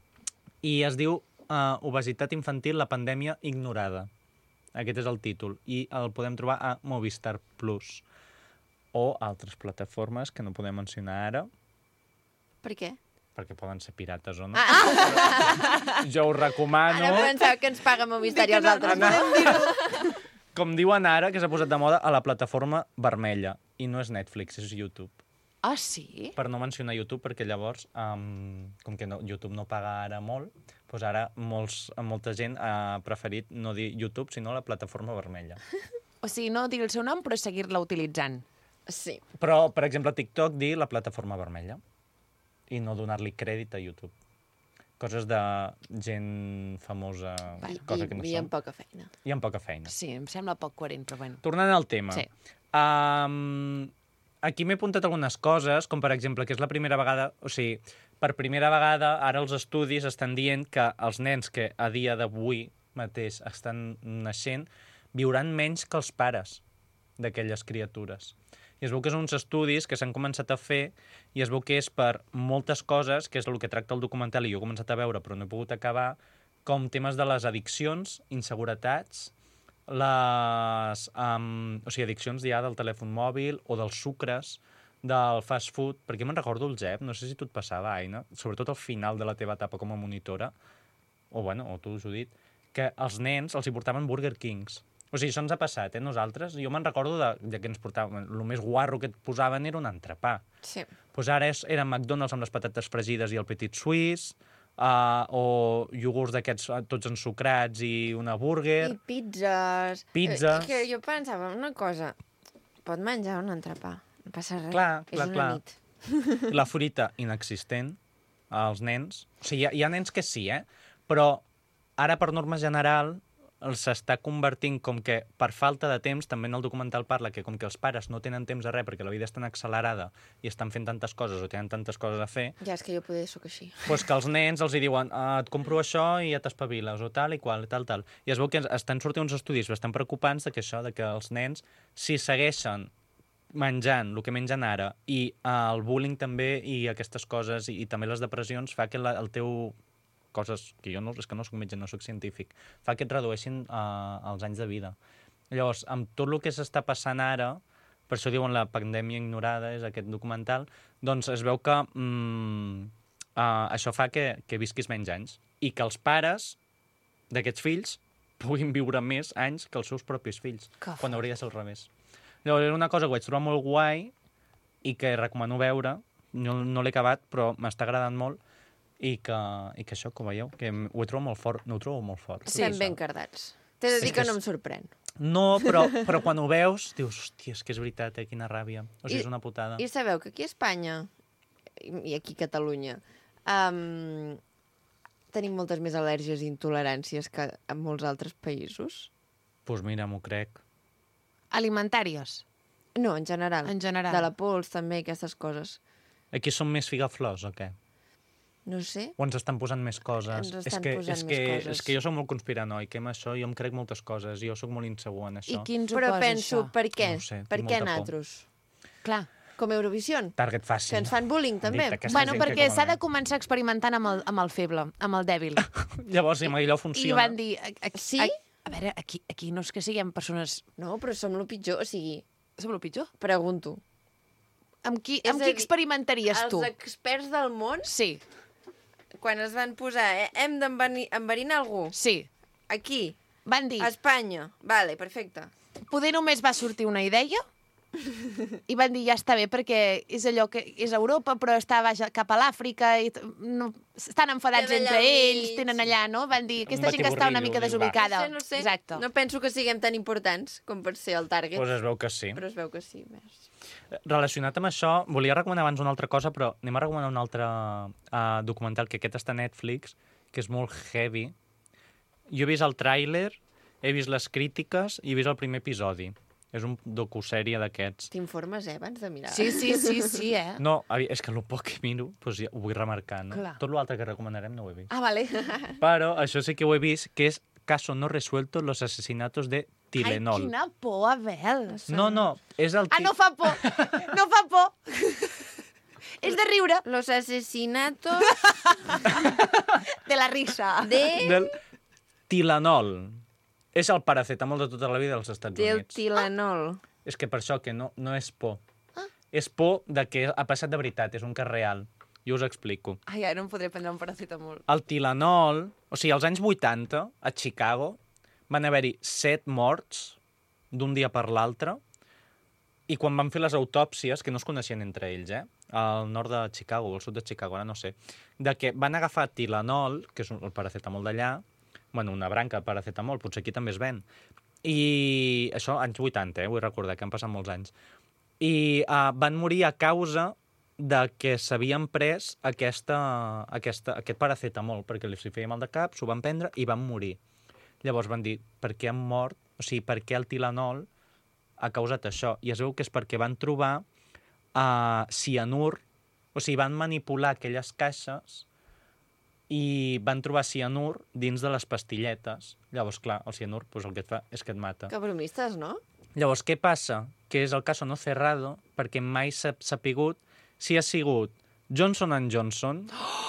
i es diu uh, Obesitat infantil, la pandèmia ignorada. Aquest és el títol, i el podem trobar a Movistar Plus o altres plataformes que no podem mencionar ara, Per què? perquè poden ser pirates o no. Ah, Jo us recomano, ara pensava que ens paga Movistar i els altres. no. com diuen ara, que s'ha posat de moda a la plataforma vermella, i no és Netflix, és YouTube. Ah, sí? Per no mencionar YouTube, perquè llavors, um, com que no, YouTube no paga ara molt, doncs ara molts, molta gent ha preferit no dir YouTube, sinó la plataforma vermella. O sigui, no dir el seu nom, però seguir-la utilitzant. Sí. Però, per exemple, a TikTok dir la plataforma vermella i no donar-li crèdit a YouTube. Coses de gent famosa, I, cosa i, que no i són. amb poca feina. I amb poca feina. Sí, em sembla poc coherent, però bueno. Tornant al tema. Sí. Um, aquí m'he apuntat algunes coses, com per exemple, que és la primera vegada... O sigui, per primera vegada, ara els estudis estan dient que els nens que a dia d'avui mateix estan naixent viuran menys que els pares d'aquelles criatures. I es veu que són uns estudis que s'han començat a fer i es veu que és per moltes coses, que és el que tracta el documental i jo he començat a veure però no he pogut acabar, com temes de les addiccions, inseguretats, les um, o sigui, addiccions ja del telèfon mòbil o dels sucres, del fast food, perquè me'n recordo el Jep, no sé si tu et passava, Aina, sobretot al final de la teva etapa com a monitora, o bueno, o tu, Judit, que els nens els hi portaven Burger Kings. O sigui, això ens ha passat, eh, nosaltres. Jo me'n recordo de, de que ens portaven... El més guarro que et posaven era un entrepà. Sí. Pues ara és, era McDonald's amb les patates fregides i el Petit Suisse, uh, o iogurts d'aquests uh, tots ensucrats i una burger. I pizzas. Pizzas. Eh, Que jo pensava una cosa. Pot menjar un entrepà. No passa res. Clar, És clar, una clar. nit. La fruita inexistent als nens. O sigui, hi ha, hi ha nens que sí, eh? Però ara, per norma general, s'està convertint com que per falta de temps, també en el documental parla que com que els pares no tenen temps a res perquè la vida és tan accelerada i estan fent tantes coses o tenen tantes coses a fer, Ja, és que jo poder sóc així. doncs que els nens els hi diuen ah, et compro això i ja t'espaviles, o tal i qual, tal, tal. I es veu que estan sortint uns estudis bastant preocupants de que això, de que els nens, si segueixen menjant el que mengen ara i uh, el bullying també i aquestes coses i, i també les depressions fa que la, el teu coses que jo no, és que no soc metge, no soc científic, fa que et redueixin uh, els anys de vida. Llavors, amb tot el que s'està passant ara, per això diuen la pandèmia ignorada, és aquest documental, doncs es veu que mm, uh, això fa que, que visquis menys anys i que els pares d'aquests fills puguin viure més anys que els seus propis fills, Que quan hauria de ser al revés. Llavors, era una cosa que vaig trobar molt guai i que recomano veure. No, no l'he acabat, però m'està agradant molt i que, i que això, com veieu, que ho he trobat molt fort, no ho trobo molt fort. Sí, estem ben cardats. T'he de dir És que que no és- em sorprèn. No, però, però quan ho veus, dius, hòstia, és que és veritat, eh, quina ràbia. O sigui, I- és una putada. I sabeu que aquí a Espanya i i aquí a Catalunya um, tenim moltes més al·lèrgies i intoleràncies que en molts altres països? Doncs pues mira, m'ho crec. Alimentàries, No, en general. en general. De la pols, també, aquestes coses. Aquí són més figaflors o què? No sé. O ens estan posant més coses? Ens estan és que, posant és més que, coses. És que jo soc molt conspiranoic, eh, amb això, jo em crec moltes coses, jo sóc molt insegur en això. I qui ens ho Però posa, penso, això? per què? No ho sé, per tinc què molta por. nosaltres? Clar. Com Eurovision? Target fàcil. Que ens fan bullying, també? Dit, aquesta Bueno, gent que perquè com a s'ha de mi. començar experimentant amb el, amb el feble, amb el dèbil. Llavors, si amb allò I funciona... van dir... A, a, Sí? A, a veure, aquí, aquí no és que siguem persones... No, però som el pitjor. O sigui, Som el pitjor. pregunto. Amb qui, És amb a qui dir, experimentaries Els tu? experts del món, Sí, quan es van posar, eh, hem d'enverinar algú, sí. aquí, Van dir, a Espanya, vale, perfecte. poder només va sortir una idea i van dir, ja està bé, perquè és allò que és Europa, però està baix cap a l'Àfrica i t- no, estan enfadats Queda allà entre al ells, mig. tenen allà, no? Van dir, aquesta gent que està una mica batiburrillo, desubicada. No sé, no sé. Exacte. No penso que siguem tan importants com per ser el target, Doncs es veu que sí. però es veu que sí. Més. Relacionat amb això, volia recomanar abans una altra cosa, però anem a recomanar un altre uh, documental, que aquest està a Netflix, que és molt heavy. Jo he vist el tràiler, he vist les crítiques i he vist el primer episodi. És un docusèrie d'aquests. T'informes, eh, abans de mirar. Sí, sí, sí, sí, eh? No, avi- és que el poc que miro, doncs ja ho vull remarcar, no? Clar. Tot l'altre que recomanarem no ho he vist. Ah, vale. Però això sí que ho he vist, que és Caso no resuelto, los asesinatos de Tylenol. Ai, quina por, Abel. No, no, és el... Ah, ti- no fa por. No fa por. És de riure. Los asesinatos De la risa. de... Del Tylenol. És el paracetamol de tota la vida dels Estats del Units. Tilenol. És que per això que no, no és por. És por de que ha passat de veritat, és un cas real. Jo us explico. Ai, ara no em podré prendre un paracetamol. El Tylenol, o sigui, als anys vuitanta, a Chicago, van haver-hi set morts d'un dia per l'altre, i quan van fer les autòpsies, que no es coneixien entre ells, eh? Al nord de Chicago, al sud de Chicago, ara no sé, de que van agafar Tylenol, que és el paracetamol d'allà, bueno, una branca de paracetamol, potser aquí també es ven, i això, anys vuitanta, eh? Vull recordar que han passat molts anys. I uh, van morir a causa de que s'havien pres aquesta, aquesta, aquest paracetamol, perquè els hi feia mal de cap, s'ho van prendre i van morir. Llavors van dir, per què han mort? O sigui, per què el Tylenol ha causat això? I es veu que és perquè van trobar uh, cianur, o sigui, van manipular aquelles caixes i van trobar cianur dins de les pastilletes. Llavors, clar, el cianur doncs, el que et fa és que et mata. Que bromistes, no? Llavors, què passa? Que és el cas no cerrado, perquè mai s'ha sapigut si ha sigut Johnson and Johnson,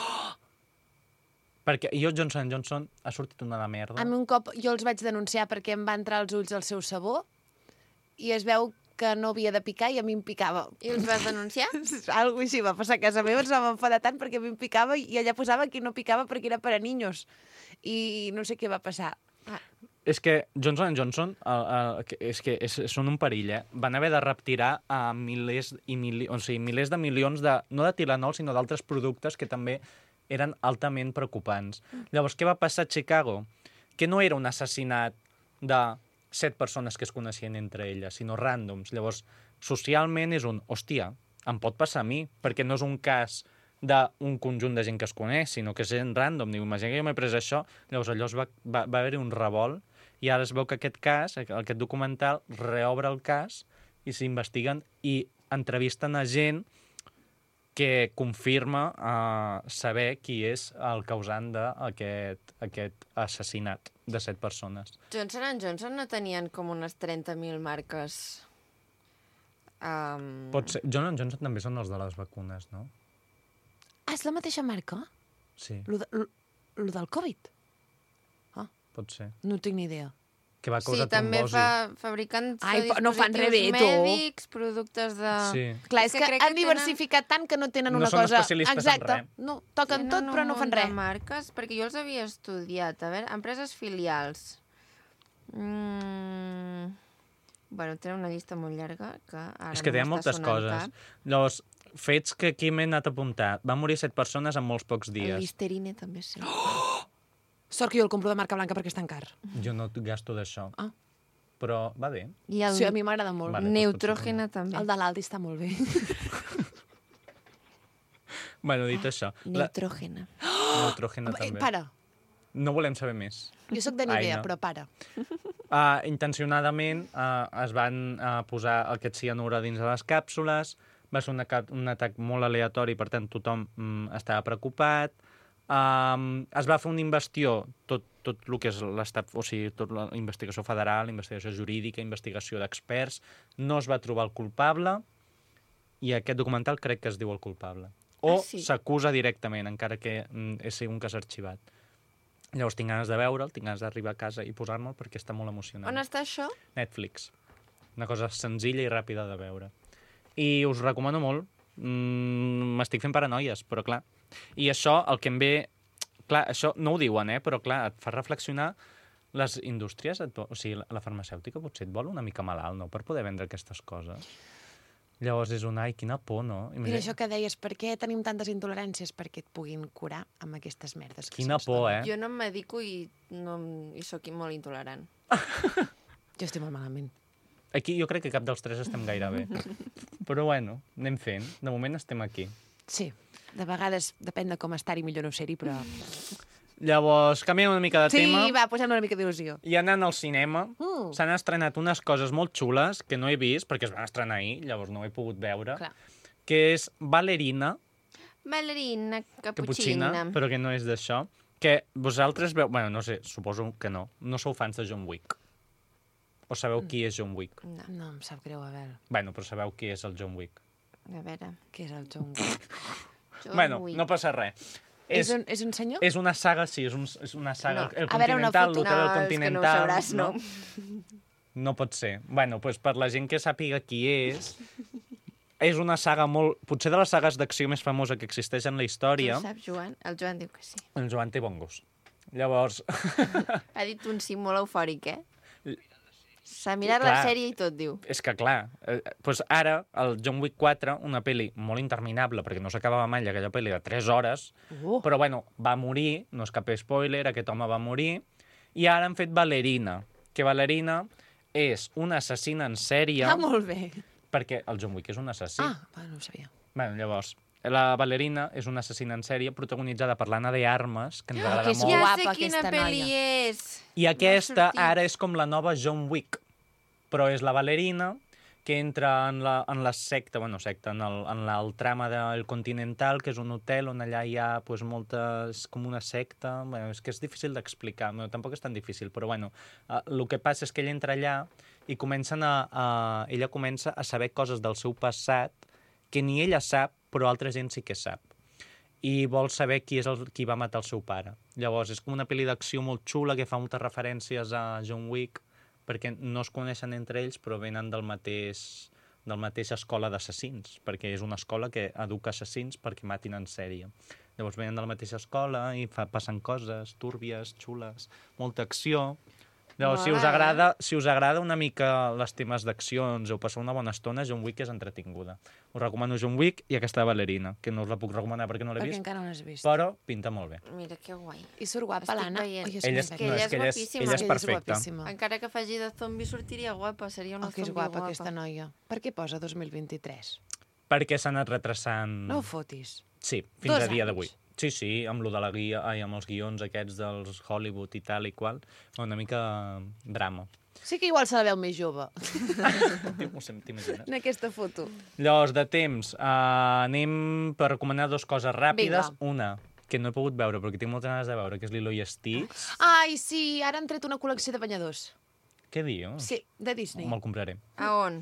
perquè jo Johnson and Johnson ha sortit una de merda. A mi un cop jo els vaig denunciar perquè em va entrar als ulls el seu sabó i es veu que no havia de picar i a mi em picava. I els vas denunciar? Algo així va passar a casa meva, ens vam enfadar tant perquè a mi em picava i allà posava que no picava perquè era per a niños. I no sé què va passar. Ah, És que Johnson and Johnson el, el, que- és que és, són un perill, eh? Van haver de retirar a milers i mili o sigui, milers de milions de, no de Tylenol, sinó d'altres productes que també eren altament preocupants. Llavors, què va passar a Chicago? Que no era un assassinat de set persones que es coneixien entre elles, sinó ràndoms. Llavors, socialment és un, hòstia, em pot passar a mi, perquè no és un cas d'un conjunt de gent que es coneix, sinó que és gent random. Diu, imagina que jo m'he pres això. Llavors, allò es va, va, va haver-hi un revolt, i ara es veu que aquest cas, aquest documental, reobre el cas i s'investiguen i entrevisten a gent que confirma uh, saber qui és el causant d'aquest aquest assassinat de set persones. Johnson and Johnson no tenien com unes trenta mil marques... Um... Pot ser... Johnson and Johnson també són els de les vacunes, no? Ah, és la mateixa marca? Sí. Lo de, lo, Lo del Covid? Pot ser. No tinc ni idea. Que va Sí, causar també trombosi. fa fabricants Ai, de però no fan res bé, dispositius tu. mèdics, productes de... Sí. Clar, És és que que, crec han que diversificat tant que no tenen No una són cosa... especialistes en Exacte. res. No, toquen Tenen tot però no un fan munt de res. marques, perquè jo els havia estudiat. A veure, empreses filials. Mm... Bueno, tenen una llista molt llarga que ara És que no hi ha m'està moltes sonant coses. cap. Llavors, fets que aquí m'he anat a apuntar. Van morir set persones en molts pocs El dies. Listerine també sé. Sort que jo el compro de marca blanca perquè és tan car. Jo no gasto d'això. Ah. Però va bé. I el Sí, a mi m'agrada molt. Vale. Neutrogena també. El de l'Aldi està molt bé. Bueno, dit això. La Neutrogena. Neutrogena Eh, també. para. No volem saber més. Jo sóc de Ai, Nivea, no. però para. Uh, intencionadament uh, es van uh, posar aquest cianur dins de les càpsules, va ser un, aca- un atac molt aleatori, per tant tothom mm, estava preocupat. Um, es va fer una investigació, tot, tot el que és l'estat, o sigui, tota la investigació federal, investigació jurídica, investigació d'experts, no es va trobar el culpable, i aquest documental crec que es diu el culpable. O Ah, sí? s'acusa directament, encara que mm, és un cas arxivat. Llavors tinc ganes de veure'l, tinc ganes d'arribar a casa i posar-me'l perquè està molt emocionant. On està això? Netflix. Una cosa senzilla i ràpida de veure. I us recomano molt. Mm, M'estic fent paranoies, però clar. I això, el que em ve... Clar, això no ho diuen, eh? Però clar, et fa reflexionar les indústries, et, vo- o sigui, la, la farmacèutica potser et vol una mica malalt, no?, per poder vendre aquestes coses. Llavors és un, ai, quina por, no? Mira, això que deies, per què tenim tantes intoleràncies? Perquè et puguin curar amb aquestes merdes. Que Quina se'ns por, donen. eh? Jo no em medico i, no, i sóc molt intolerant. Jo estic molt malament. Aquí jo crec que cap dels tres estem gaire bé. Però bueno, anem fent. De moment estem aquí. Sí, de vegades depèn de com estar-hi, millor no ser-hi, però... Llavors, canviem una mica de Sí, tema. va, posem una mica d'il·lusió. I anant al cinema, Mm. s'han estrenat unes coses molt xules que no he vist, perquè es van estrenar ahir, llavors no ho he pogut veure, Clar. que és Ballerina, Ballerina, caputxina, caputxina. però que no és d'això, que vosaltres veu... Bueno, no sé, suposo que no. No sou fans de John Wick. O sabeu qui és John Wick? No, No, em sap greu, a veure. Bueno, però sabeu qui és el John Wick. a veure. Què és el John Wick? John bueno, Wick. no passa res. És, un, és un senyor? És una saga, sí, és, un, és una saga. No. El A veure, una Continental, foto. l'Hotel No, del és que no ho Continental... sabràs, no. No pot ser. Bueno, doncs per la gent que sàpiga qui és, és una saga molt... Potser de les sagues d'acció més famosa que existeix en la Tu història. ho saps, Joan? El Joan diu que sí. El Joan té bon gust. Llavors, Ha dit un sí molt eufòric, eh? S'ha mirat Clar. la sèrie i tot, diu. és que clar, eh, doncs ara, el John Wick quatre, una pel·li molt interminable, perquè no s'acabava mai aquella pel·li de tres hores, Uh, però bueno, va morir, no és cap spoiler, aquest home va morir, i ara han fet Ballerina, que Ballerina és una assassina en sèrie, ah, molt bé. perquè el John Wick és un assassí. Ah, va, no ho sabia. Bueno, llavors, la Ballerina és una assassina en sèrie protagonitzada per l'Anna de Armas, que ens Ah, agrada que és molt. Ja guapa, sé quina aquesta pel·li noia. és. I aquesta sortit. ara és com la nova John Wick, però és la Ballerina que entra en la, en la secta, bueno, secta, en el, en la, el trama del Continental, que és un hotel on allà hi ha pues, moltes, com una secta, bueno, és que és difícil d'explicar, no, tampoc és tan difícil, però bueno, eh, el que passa és que ella entra allà i comencen a, a, ella comença a saber coses del seu passat que ni ella sap, però altra gent sí que sap. I vol saber qui és el, qui va matar el seu pare. Llavors, és com una pel·li d'acció molt xula que fa moltes referències a John Wick, perquè no es coneixen entre ells, però venen del mateix, del mateix escola d'assassins, perquè és una escola que educa assassins perquè matin en sèrie. Llavors venen de la mateixa escola i fa, passen coses túrbies, xules, molta acció. Llavors, si us, Mola, eh? agrada, si us agrada una mica les temes d'accions o passar una bona estona, John Wick és entretinguda. Us recomano John Wick i aquesta Ballerina, que no us la puc recomanar perquè no l'he Perquè vist, encara no l'has vist. però pinta molt bé. Mira, que guai. I surt guapa, Estic l'Anna. veient. Oi, Ella és, molt que no, ella és és que ella és, guapíssima. ella és Ella és perfecta. guapíssima. Encara que faci de zombi sortiria guapa, seria una Oh, que és zombi guapa, guapa. aquesta noia. Per què posa dos mil vint-i-tres? Perquè s'ha anat retrasant... No ho fotis. Sí, fins Dos a dia anys. d'avui. Sí, sí, amb lo de la guia, ai, amb els guions aquests dels Hollywood i tal i qual, una mica drama. Sí que igual se la veu més jove, T'imagines? en aquesta foto. Llavors, de temps, uh, anem per recomanar dues coses ràpides. Vinga. Una, que no he pogut veure, perquè tinc moltes ganes de veure, que és Lilo i Stitch. Ai, sí, ara han tret una col·lecció de banyadors. Què dius? Sí, de Disney. Me'l compraré. A on?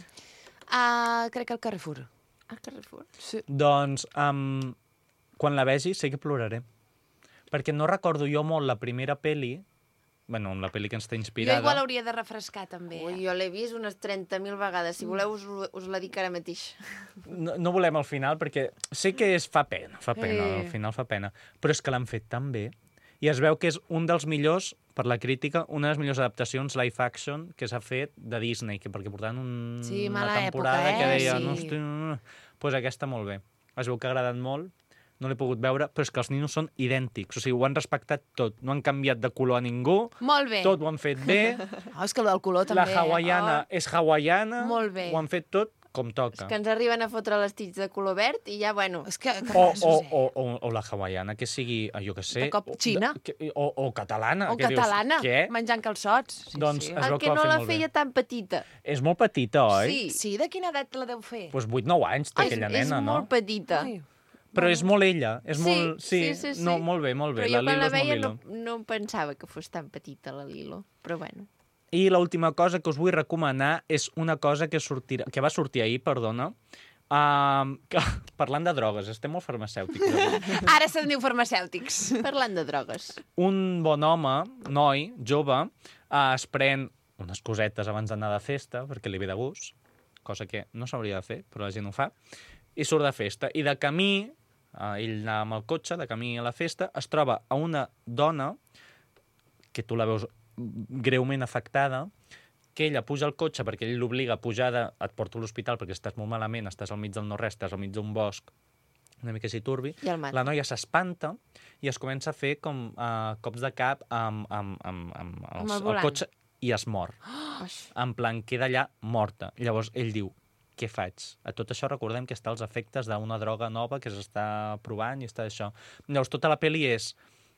Ah, crec que al Carrefour. A Carrefour. Sí. Doncs, um, quan la vegi, sé que ploraré. perquè no recordo jo molt la primera peli, bueno, la peli que ens està Jo inspirada. igual hauria de refrescar, també. Ui, jo l'he vist unes trenta mil vegades. Si voleu, us, us la dic ara mateix. No, no volem al final, perquè sé que és, fa pena, fa pena, Eh. al final fa pena, però és que l'han fet tan bé, i es veu que és un dels millors, per la crítica, una de les millors adaptacions live action que s'ha fet de Disney, que perquè portaven un, Sí, una mala temporada època, que eh? deia... Sí. No, hosti, no, no. Pues aquesta molt bé. Es veu que ha agradat molt, no l'he pogut veure, però és que els ninos són idèntics, o sigui, ho han respectat tot, no han canviat de color a ningú, Molt bé. tot ho han fet bé, Oh, és que el del color també. la hawaiana Oh. és hawaiana, Molt bé. ho han fet tot com És toca. que ens arriben a fotre les tits de color verd i ja, bueno... És que... que O, passos, o, eh? o, o, o la hawaiana, que sigui, jo què sé... De cop o- xina. de- que- O, o catalana. O que catalana, Dius, què? menjant calçots. Sí, Doncs sí. es veu El que que ho va no fer la molt bé. feia tan petita. És molt petita, oi? Sí. Sí, de quina edat la deu fer? Pues vuit nou anys té Ai, aquella és nena, no? molt petita. Ai, Però és molt ella, és Sí, molt... sí, sí, sí. No, molt bé, molt bé. Però La jo quan Lilo la és molt veia Lilo. no, no em pensava que fos tan petita, la Lilo. Però bueno. I l'última cosa que us vull recomanar és una cosa que, sortirà, que va sortir ahir, perdona, uh, que, parlant de drogues, estem molt farmacèutics. avui. Ara se'n diu farmacèutics. Parlant de drogues. Un bon home, noi, jove, uh, es pren unes cosetes abans d'anar de festa, perquè li ve de gust, cosa que no s'hauria de fer, però la gent ho fa, i surt de festa. I de camí, uh, ell anava amb el cotxe, de camí a la festa, es troba a una dona, que tu la veus greument afectada, que ella puja al cotxe perquè ell l'obliga a pujar, de, et porto a l'hospital perquè estàs molt malament, estàs al mig del no-res, estàs al mig d'un bosc, una mica així turbi. I el mata. La noia s'espanta i es comença a fer com uh, cops de cap amb, amb, amb, amb, Amb els, el el volant. cotxe i es mor. Oix. En plan, queda allà morta. Llavors ell diu, què faig? A tot això recordem que està als efectes d'una droga nova que s'està provant i està això. Llavors tota la pel·li és,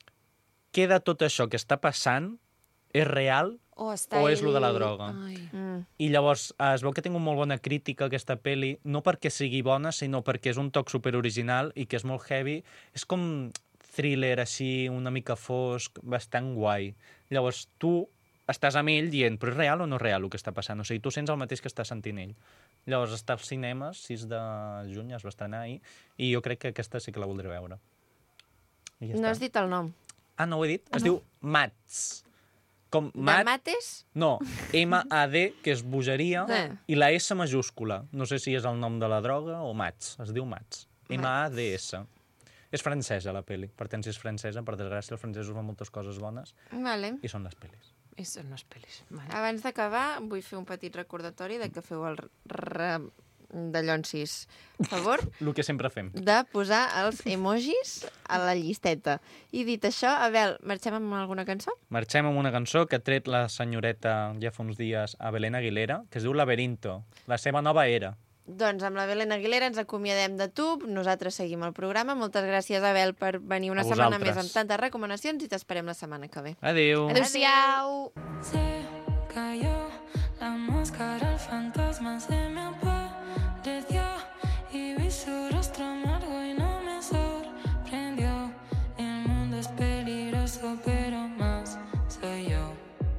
queda tot això que està passant, és real O, està o és ell- lo de la droga? Ai. Mm. I llavors eh, es veu que tinc una molt bona crítica a aquesta pel·li, no perquè sigui bona, sinó perquè és un toc superoriginal i que és molt heavy. És com thriller així, una mica fosc, bastant guai. Llavors tu estàs amb ell dient, però és real o no és real el que està passant? O sigui, tu sents el mateix que està sentint ell. Llavors està als cinemes, sis de juny, es va estrenar ahir, i jo crec que aquesta sí que la voldré veure. I ja No està. has dit el nom. Ah, no ho he dit? Es diu Mats. Com De Mat... mates? No, M A D, que és bogeria, Eh. i la S majúscula. No sé si és el nom de la droga o Mats. Es diu Mats. M A D S. És francesa, la pel·li. Per tant, si és francesa, per desgràcia, els francesos fan moltes coses bones Vale. i són les pel·lis. I són unes pel·lis. Vale. Abans d'acabar, vull fer un petit recordatori de que feu el re... de Llonsis. Per favor, El que sempre fem. de posar els emojis a la llisteta. I dit això, Abel, marxem amb alguna cançó? Marxem amb una cançó que ha tret la senyoreta ja fa uns dies a Belén Aguilera, que es diu Laberinto, la seva nova era. Doncs amb la Belén Aguilera ens acomiadem de tu, nosaltres seguim el programa. Moltes gràcies, Abel, per venir una A setmana vosaltres. més amb tantes recomanacions i t'esperem la setmana que ve. Adéu. Adéu-siau! Se cayó la máscara, el fantasma se me apareció y vi su rostro amargo y no me sorprendió. El mundo es peligroso, pero más soy yo.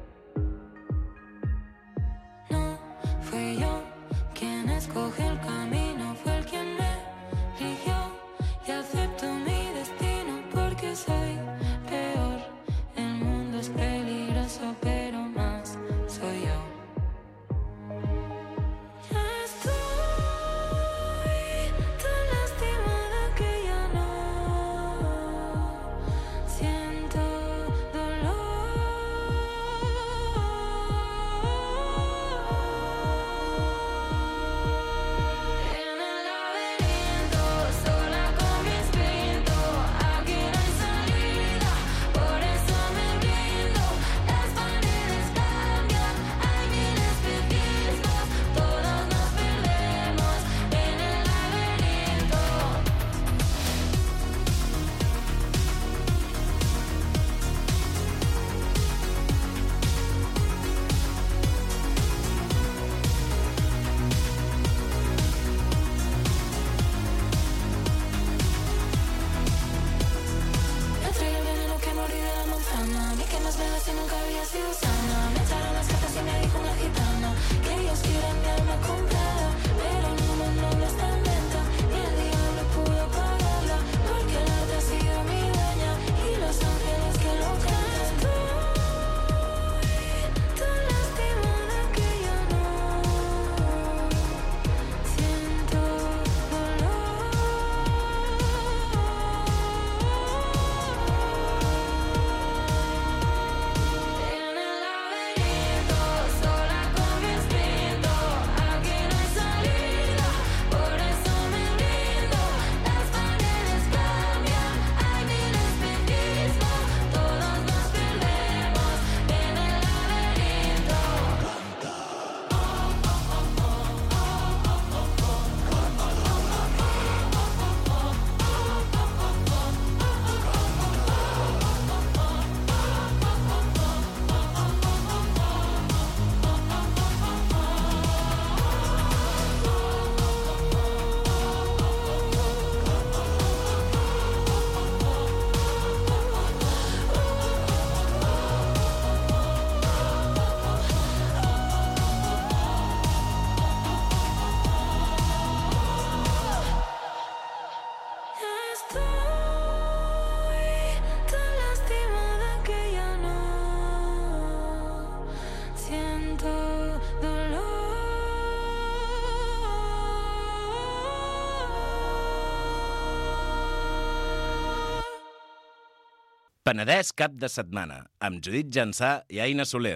No fui yo quien escoge el camino, fue el quien me eligió y acepto mi destino porque soy peor. El mundo es peligroso, pero más soy yo. Ya estoy tan Penedès cap de setmana, amb Judit Jansà i Aina Soler.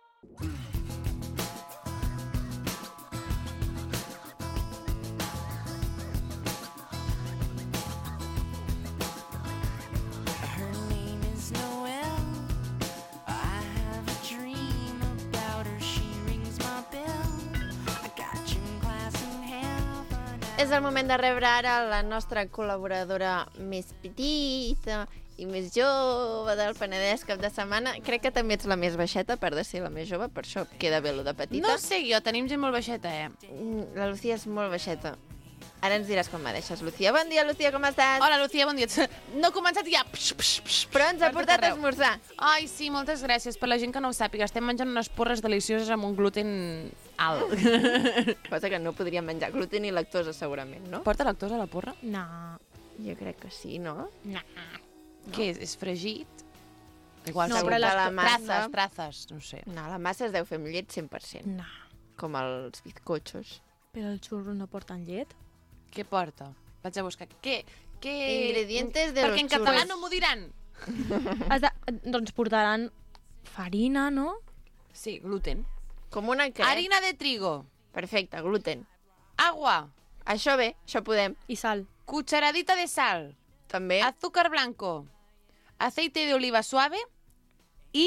Her name is Noelle. I have a dream about her. She rings my bell. I got gym class in half an hour. És el moment de rebre ara la nostra col·laboradora més petita i més jove del Penedès cap de setmana. Crec que també ets la més baixeta, per de ser la més jove, per això queda bé lo de petita. No sé jo, tenim gent molt baixeta, eh? Mm, La Lucía és molt baixeta. Ara ens diràs com me deixes, Lucía. Bon dia, Lucía, com estàs? Hola, Lucía, bon dia. No he començat ja. Psh, psh, psh, Però ens ha per tot portat a arreu. esmorzar. Ai, sí, moltes gràcies. Per la gent que no ho sàpiga, estem menjant unes porres delicioses amb un gluten alt. Cosa que no podríem menjar gluten i lactosa, segurament, no? Porta lactosa a la porra? No. Jo crec que sí, no? No. Què és? És fregit? Igual No, sí. però la Traces, massa- traces, no sé. No, la massa es deu fer amb llet cent per cent, No. com els bizcochos. Però els xurros no porten llet? Què porta? Vaig a buscar. Què? Què... Ingredientes de Perquè los en català churros. no m'ho diran. Has de, doncs portaran farina, no? Sí, gluten. Com una què? Harina de trigo. Perfecte, gluten. Agua. Això bé, això podem. I sal. Cucharadita de sal. També. Azúcar blanco. Aceite de oliva suave. Y...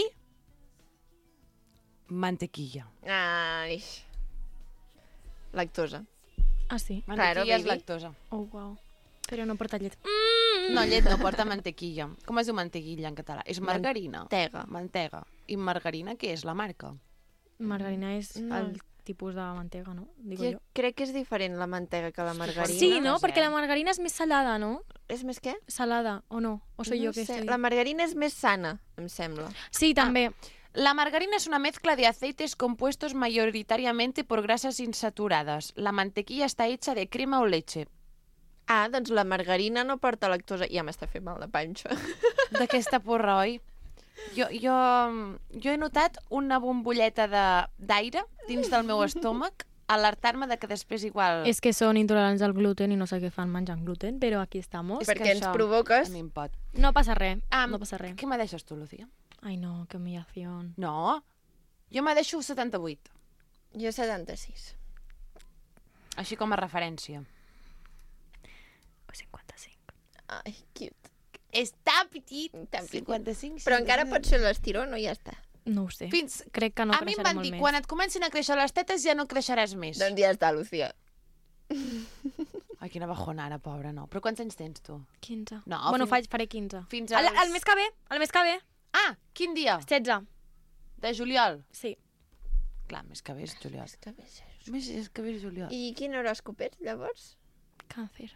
mantequilla. Ai. Lactosa. Ah, sí? Mantequilla Claro, és baby. lactosa. Oh, wow. Però no porta llet. No, llet no porta mantequilla. Com es diu mantequilla en català? És margarina. Mantega. Mantega. I margarina, què és? La marca? Margarina és No. el tipus de mantega, no? Digo Jo jo. crec que és diferent la mantega que la margarina. Sí, no? no sé. Perquè la margarina és més salada, no? És més què? Salada, o no? O soy no jo que sé. estoy... La margarina és més sana, em sembla. Sí, també. La margarina es una mezcla de aceites compuestos mayoritariamente por grasas insaturadas. La mantequilla está hecha de crema o leche. Ah, doncs la margarina no porta lactosa. Ja m'està fent mal de panxa. D'aquesta porra, oi? Jo, jo, jo he notat una bombolleta de- d'aire dins del meu estómac alertar-me de que després igual... És que són intolerants al gluten i no sé què fan menjant gluten, però aquí estamos. És perquè que ens això provoques. A mi em pot. No passa res, Am, no passa res. Què me deixes tu, Lucía? Ai, no, que humillación. No, jo me deixo setanta-vuit, Jo setanta-sis. així com a referència. Pues cinquanta-cinc. Ai, cute. Està petit. Tan petit. cinquanta-cinc. Però encara pot ser l'estiró, no? Ja està. No ho sé. Fins... Crec que no a mi em creixerà van molt dir, més. quan et comencin a créixer les tetes ja no creixeràs més. Doncs ja està, Lucía. Ai, quina bajona ara, pobra, no. Però quants anys tens, tu? quinze. No, bueno, fins- faig, faré quinze. fins El, als- el mes que ve, el mes que ve. Ah, quin dia? setze. De juliol? Sí. Clar, més que bé és juliol. És que bé, ser- Més és que bé és juliol. I quin horòscop ets, llavors? Càncer.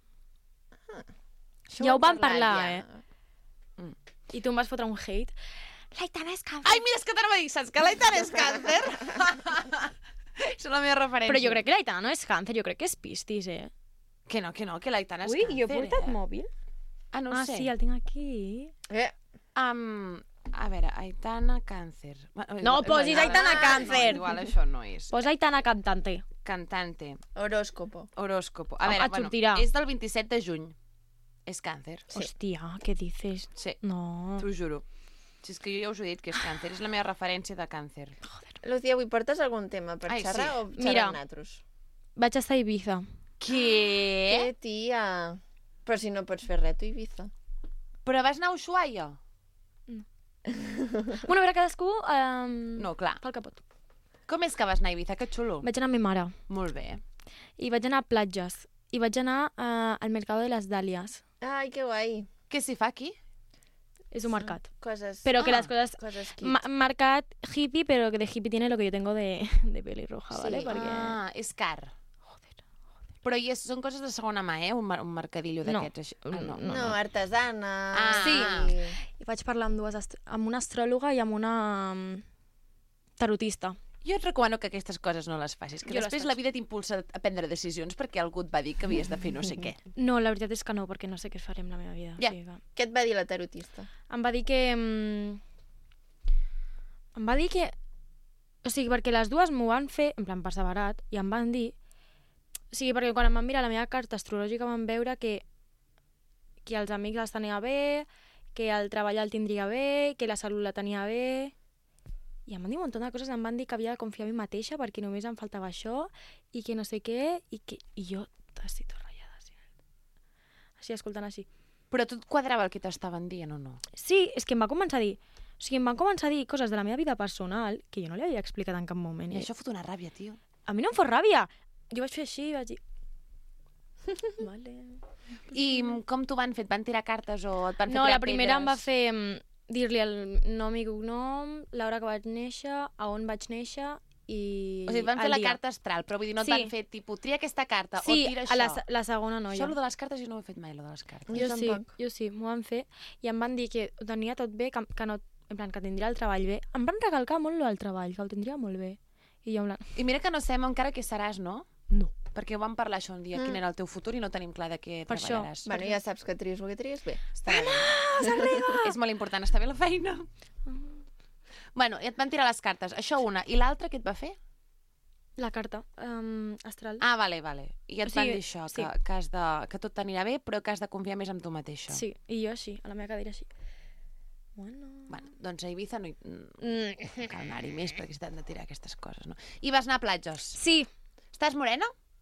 Això Ja ho hem vam parlat, parlar, ja. I tu em vas fotre un hate. L'Aitana és càncer. Ai, mira, és que t'anava a dir, saps que l'Aitana és càncer? És la meva referència. Però jo crec que l'Aitana no és càncer, jo crec que és pistis, eh? Que no, que no, que l'Aitana és Ui, càncer, jo he portat eh? mòbil. Ah, no ho ah, sé. sí, el tinc aquí. Eh, Um, a veure, Aitana, càncer. No posis Aitana, càncer. Igual això no és. Posa Aitana cantante. Cantante, horòscopo. horòscopo. A Ah, veure, et bueno, sortirà. és del vint-i-set de juny. És càncer. Sí. Hòstia, què dices? Sí, No. t'ho juro. Si és que jo ja us he dit que és càncer, és la meva referència de càncer. Lucía, avui portes algun tema per Ai, xerrar sí. o xerrar Mira. amb nosaltres? Vaig estar a Ibiza. Què? Què, tia? Però si no pots fer res, tu, Ibiza. Però vas anar a Ushuaia? Bueno, a veure, cadascú um, No, clar. pel que pot. Com és que vas anar a Ibiza? Que xulo. Vaig anar amb mi mare. Molt bé. I vaig anar a platges. I vaig anar uh, al Mercado de les Dàlies. Ai, que guai. Què s'hi fa aquí? És un mercat. Coses... Però que Ah, les coses... Coses cute. Ma mercat hippie, pero que de hippie tiene lo que yo tengo de, de pelirroja, Sí. ¿vale? Perquè... Ah, és car. Però i és, són coses de segona mà, eh? Un, mer un mercadillo No. d'aquests. així. Ah, no. No, artesana... Ah. Sí. I vaig parlar amb dues, ast- amb una astròloga i amb una um, tarotista. Jo et recomano que aquestes coses no les facis, que Jo les després faig. la vida t'impulsa a prendre decisions perquè algú et va dir que havies de fer no sé què. No, la veritat és que no, perquè no sé què faré amb la meva vida. Ja. O sigui que... Què et va dir la tarotista? Em va dir que... Um, em va dir que... O sigui, perquè les dues m'ho van fer, en plan perseverat, i em van dir... O sigui, perquè quan em van mirar la meva carta astrològica van veure que, que els amics els tenia bé, que el treball el tindria bé, que la salut la tenia bé... I em van dir un munt de coses, em van dir que havia de confiar en mi mateixa perquè només em faltava això i que no sé què, i, que... I jo així tot ratllada, així. Així, escoltant així. Però tot quadrava el que t'estaven dient o no? Sí, és que em va començar a dir... O sigui, em van començar a dir coses de la meva vida personal que jo no li havia explicat en cap moment. I Eh? això fot una ràbia, tio. A mi no em fot ràbia. Jo vaig fer així i vaig dir... Vale. I com t'ho van fer? Et van tirar cartes o et van fer No, tirar la primera em va pedres? fer mm, dir-li el nom i cognom, l'hora que vaig néixer, a on vaig néixer i O sigui, et van fer el la dia. carta astral, però vull dir, no et Sí. van fer, tipus, tria aquesta carta Sí, o tira a això. la, se- la segona noia. Això, lo de les cartes, jo no ho he fet mai, lo de les cartes. Jo Jo sí, tampoc. jo sí, m'ho van fer i em van dir que ho tenia tot bé, que, que no, en plan, que tindria el treball bé. Em van recalcar molt lo del treball, que ho tindria molt bé. I jo en plan, I mira que no sabem encara què seràs, no? no. Perquè ho vam parlar això un dia, Mm. quin era el teu futur i no tenim clar de què Per això. treballaràs. Bueno, ja saps que tries el que tries bé. Està bé. És molt important, està bé la feina. Bueno, i et van tirar les cartes. Això una. I l'altra què et va fer? La carta um, astral. Ah, vale, vale. I et O sigui, van dir això, sí. que, que, has de, que tot t'anirà bé, però que has de confiar més en tu mateixa. Sí, i jo així, a la meva cadira així. Bueno... Bueno, doncs a Ibiza no hi... Mm. no cal anar-hi més perquè s'han de tirar aquestes coses, no? I vas anar a platges. Sí. Estàs morena?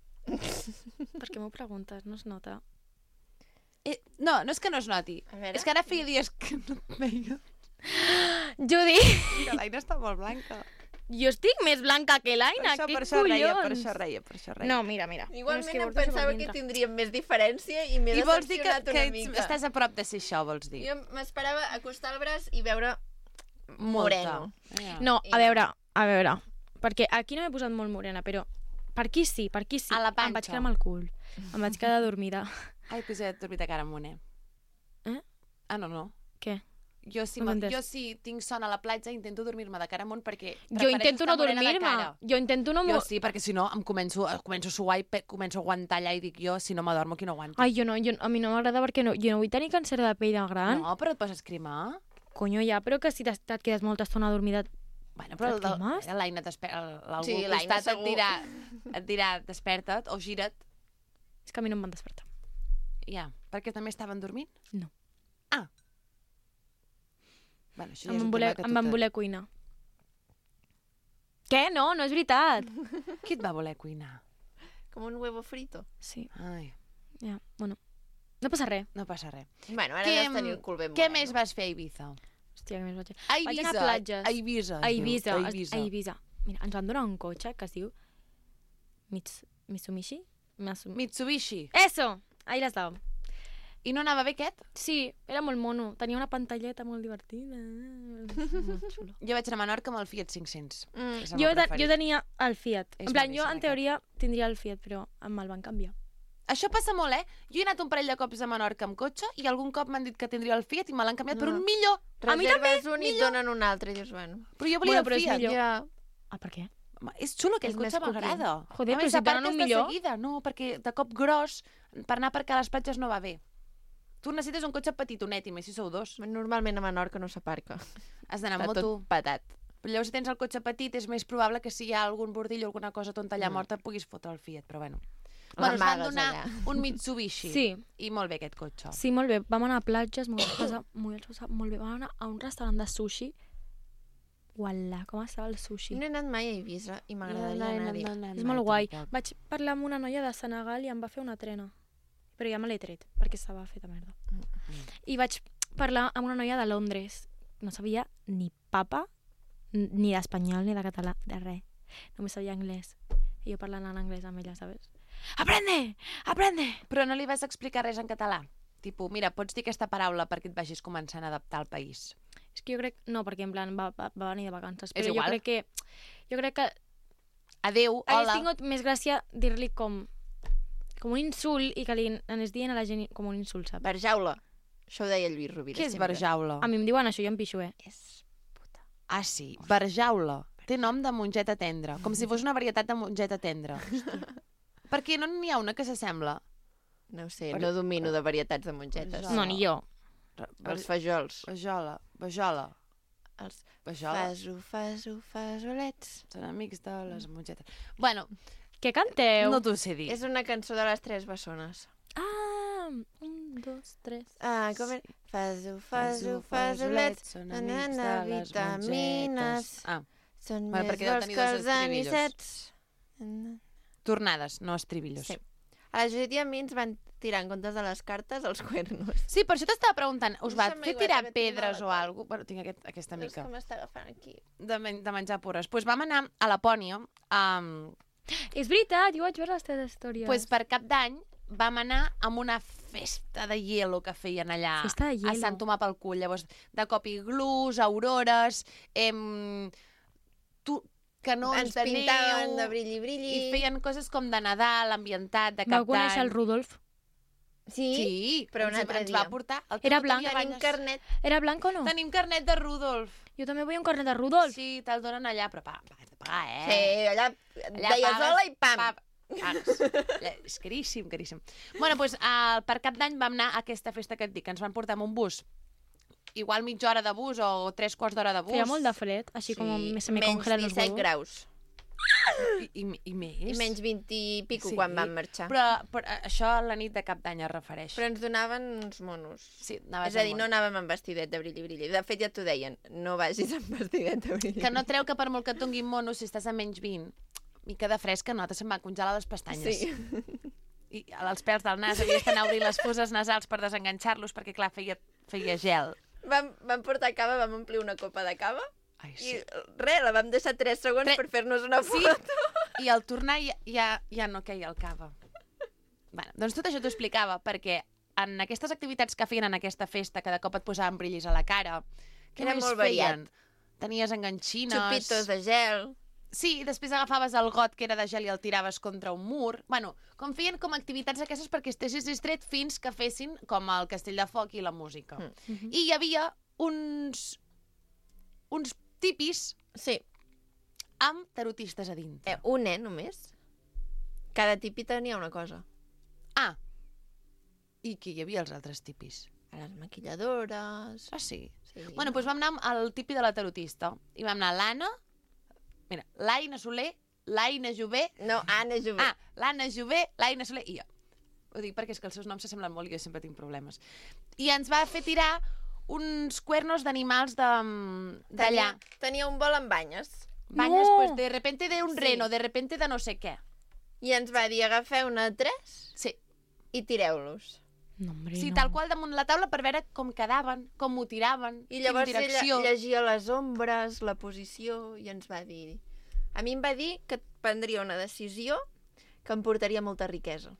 Per què m'ho preguntes? No es nota. Eh, no, no és que no es noti. A veure. És que ara feia dies que no et veia. Judy, Que l'Aina està molt blanca. jo estic més blanca que Per l'Aina, això, què per això collons? reia, per això reia, per això reia. No, mira, mira. Igualment No, és em portes pensava per que dintre. tindríem més diferència i m'he I vols dir que, decepcionat que una ets, mica. estàs a prop de ser això, vols dir? Jo m'esperava acostar el braç i veure Molta. moreno. Ja. No, a I- veure, a veure, perquè aquí no m'he posat molt morena, però per aquí sí, per aquí sí. A la Em vaig panxa. cremar el cul. Em vaig quedar dormida. Ai, pues ja he dormit a cara amunt, eh? Eh? Ah, no, no. Què? Jo si, No t'ho no he entès. jo si tinc son a la platja intento dormir-me de cara amunt perquè Jo prefereixo intento no estar morena de dormir-me. cara. Jo intento no... Jo mo- sí, perquè si no em començo, eh, començo a suar i pe- començo a aguantar allà i dic jo, si no m'adormo, qui no aguanto? Ai, jo no, jo, a mi no m'agrada perquè no, jo no vull tenir càncer de pell de gran. No, però et poses crema. Conyo, ja, però que si t'es- et quedes molta estona dormida... Bueno, però el, Et cremes? el, l'Aina t'espera, l'algú Sí, al l'Aina costat et segur. dirà, et dirà desperta't o gira't. És que a mi no em van despertar. Ja, perquè també estaven dormint? No. Ah. Bueno, això ja Em és van un voler, tema que em van tot- voler cuinar. Què? No, no és veritat. Qui et va voler cuinar? Com un huevo frito. Sí, Ai, ja, bueno. No passa res. no passa res. Bueno, ara Què, deus tenir el cul ben què moreno. més vas fer a Ibiza? Hòstia, què més vaig fer? A Vaig Ibiza. anar a platges. A Ibiza. A es diu, Ibiza, A a Ibiza. a Ibiza. Mira, ens van donar un cotxe que es diu Mits, Mitsubishi? Mitsu- Mitsubishi. Eso! Ahí l'has dado. I no anava bé aquest? Sí, era molt mono. Tenia una pantalleta molt divertida. Molt xulo. Jo vaig anar a Menorca amb el Fiat cinc-cents. Mm. És el Jo, meu te, preferit. jo tenia el Fiat. És En plan, jo boníssim, en aquest. teoria tindria el Fiat, però me'l van canviar. Això passa molt, eh? Jo he anat un parell de cops a Menorca amb cotxe i algun cop m'han dit que tindria el Fiat i me l'han canviat per No. un millor. A mi també, Reserves un i et donen un altre. I dius, bueno. Però jo volia Bueno, però el és Fiat. millor. Ja. Ah, per què? Home, és xulo, aquell És més cotxe m'agrada. Joder, A però més, si a part donen un és de millor. seguida. No, perquè de cop gros, per anar a aparcar a les platges no va bé. Tu necessites un cotxe petitonet, i més si sou dos. Normalment a Menorca no s'aparca. Has d'anar amb Està moto. tot patat. Però llavors, si tens el cotxe petit, és més probable que si hi ha algun bordillo o alguna cosa tonta allà Mm. morta, puguis fotre el Fiat, però bueno. Bueno, us van L'amagues donar allà. un Mitsubishi. Sí. I molt bé aquest cotxe. Sí, molt bé. Vam anar a platges, m'ho vaig passar molt, bé, molt bé. Vam anar a un restaurant de sushi. Uala, com estava el sushi. No he anat mai a Ibiza i m'agradaria anar-hi. anar És molt guai. Vaig parlar amb una noia de Senegal i em va fer una trena. Però ja me l'he tret, perquè estava feta merda. I vaig parlar amb una noia de Londres. No sabia ni papa, n- ni d'espanyol, ni de català, de res. Només sabia anglès. I jo parlant en anglès amb ella, ¿sabes? Aprende! Aprende! Però no li vas explicar res en català? Tipo, mira, pots dir aquesta paraula perquè et vagis començant a adaptar al país. És que jo crec... No, perquè en plan va, va, va venir de vacances. És Però jo igual. crec que... Jo crec que Adéu, hagués hola. tingut més gràcia dir-li com... com un insult i que li anés dient a la gent com un insult, saps? Barjaula. Això ho deia el Lluís Rovira. Què és sempre. Barjaula? A mi em diuen això, jo em pixo, eh? És puta. Ah, sí, Barjaula. Té nom de mongeta tendra, com si fos una varietat de mongeta tendra. Perquè no n'hi ha una que s'assembla. No ho sé, Per- no domino de varietats de mongetes. Barjaula. No, ni jo. Els fajols. Bajola, bajola, Els bajola. faso, faso, fasolets. Són amics de les mongetes. Bueno, Què canteu? no t'ho sé dir. És una cançó de les tres bessones. Ah! Un, dos, tres... Ah, com era? Faso, faso, fasolets, són na, amics na, de les vitamines. mongetes. Ah, Són Bueno, més perquè deu bons tenir que dos els estribillos. anisets. tornades, no estribillos. Sí. A la Judit i a mi ens van tirar en comptes de les cartes els cuernos. Sí, per això t'estava preguntant, us va Deixa'm fer aigüeta, tirar que tinc pedres mala o cola. alguna cosa? Bueno, tinc aquest, aquesta És mica que m'està agafant aquí. de, men de menjar porres. Doncs pues vam anar a Lapònia, um, És veritat, jo vaig veure les teves històries. pues per cap d'any vam anar a una festa de hielo que feien allà Festa de a hielo. Sant Tomà pel Cul. Llavors, de cop iglús, aurores, em, tu, canons Ens de pintaven neu... de brilli, brilli. I feien coses com de Nadal, ambientat, de Vau cap conèixer d'any. el Rudolf? Sí, Sí, però un ens, altre ens dia. va portar... El Era teu blanc. tenia Tenim banyes. carnet. Era blanc o no? Tenim carnet de Rudolf. Jo també vull un carnet de Rudolf. Sí, te'l donen allà, però pa, pa, has de pagar, eh? Sí, allà, Allà deies pagues, hola i pam. pa- pagues. Allà, és caríssim, caríssim. Bueno, doncs, uh, per cap d'any vam anar a aquesta festa que et dic, que ens van portar amb un bus. Igual mitja hora de bus o tres quarts d'hora de bus. Feia molt de fred, així Sí, com se me menys congelan los disset huevos. graus. I, i, i més. I menys vint i pico Sí. quan vam marxar. Però, però això a la nit de cap d'any es refereix. Però ens donaven uns monos. Sí, anaves És a dir, amb no món. anàvem amb vestidet de brilli, brilli. De fet, ja t'ho deien, no vagis amb vestidet de brilli. Que no treu que per molt que et donguin mono, si estàs a menys vint, mica de fresca, a nosaltres se'm van congelar les pestanyes. Sí. I els pèls del nas, havies d'anar a obrir les foses nasals per desenganxar-los, perquè clar, feia, feia gel. Vam, vam portar cava, vam omplir una copa de cava Ai, i res, la vam deixar tres segons Tre- per fer-nos una Sí, foto. i al tornar ja, ja, ja no queia el cava. Bueno, doncs tot això t'ho explicava, perquè en aquestes activitats que feien en aquesta festa, que de cop et posaven brillis a la cara, què Era més molt feien? Tenies enganxines... Xupitos de gel. Sí, i després agafaves el got que era de gel i el tiraves contra un mur. Bueno, com feien com activitats aquestes perquè estessis distret fins que fessin com el castell de foc i la música. Mm. I hi havia uns, uns tipis Sí, amb tarotistes a dintre. eh, un, eh, només. Cada tipi tenia una cosa. Ah, i qui hi havia els altres tipis? A les maquilladores... Ah, sí? Sí. Bueno, doncs vam anar al tipi de la tarotista. I vam anar l'Anna, mira, l'Aina Soler, l'Aina Jové... No, Anna Jové. Ah, l'Anna Jové, l'Aina Soler i jo. Ho dic perquè és que els seus noms s'assemblen molt i jo sempre tinc problemes. I ens va fer tirar uns cuernos d'animals de- d'allà. Tenia, tenia un vol amb banyes. Banyes, No! pues, de repente de un Sí. reno, de repente de no sé què. I ens va dir, agafeu una tres Sí, i tireu-los. No, hombre, sí no. tal qual damunt la taula per veure com quedaven, com ho tiraven, I llavors quina ella direcció. llegia les ombres, la posició, i ens va dir... A mi em va dir que prendria una decisió que em portaria molta riquesa.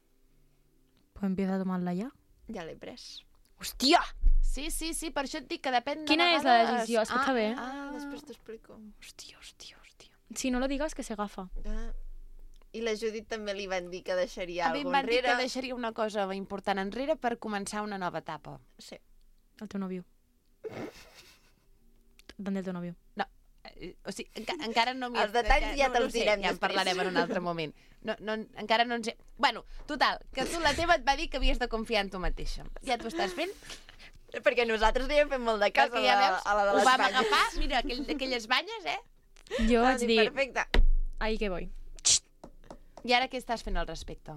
Pues empieza a tomarla ja. Ja l'he pres. Hòstia! Sí, sí, sí, per això et dic que depèn de Quina és la vegades... decisió? Explica bé. Ah, després t'explico. Hòstia, hòstia, hòstia. Si no lo digas, que se agafa. Ah. I la Judit també li van dir que deixaria A mi em alguna van dir enrere. que deixaria una cosa important enrere per començar una nova etapa. Sí. El teu nòvio. ¿Dónde el teu nòvio? No, eh, o sigui, enca encara no m'hi... Els detalls ja no, te'ls no ho sé, direm ja en després. parlarem en un altre moment. No, no, encara no ens he... Bueno, total, que tu la teva et va dir que havies de confiar en tu mateixa. Ja t'ho estàs fent? Perquè nosaltres li hem fet molt de cas a Perquè la, ja veus, a la de ho les vam banyes. agafar, mira, aquell, aquelles banyes, eh? Jo Va vaig dir, Perfecte. ahí que voy. I ara què estàs fent al respecte?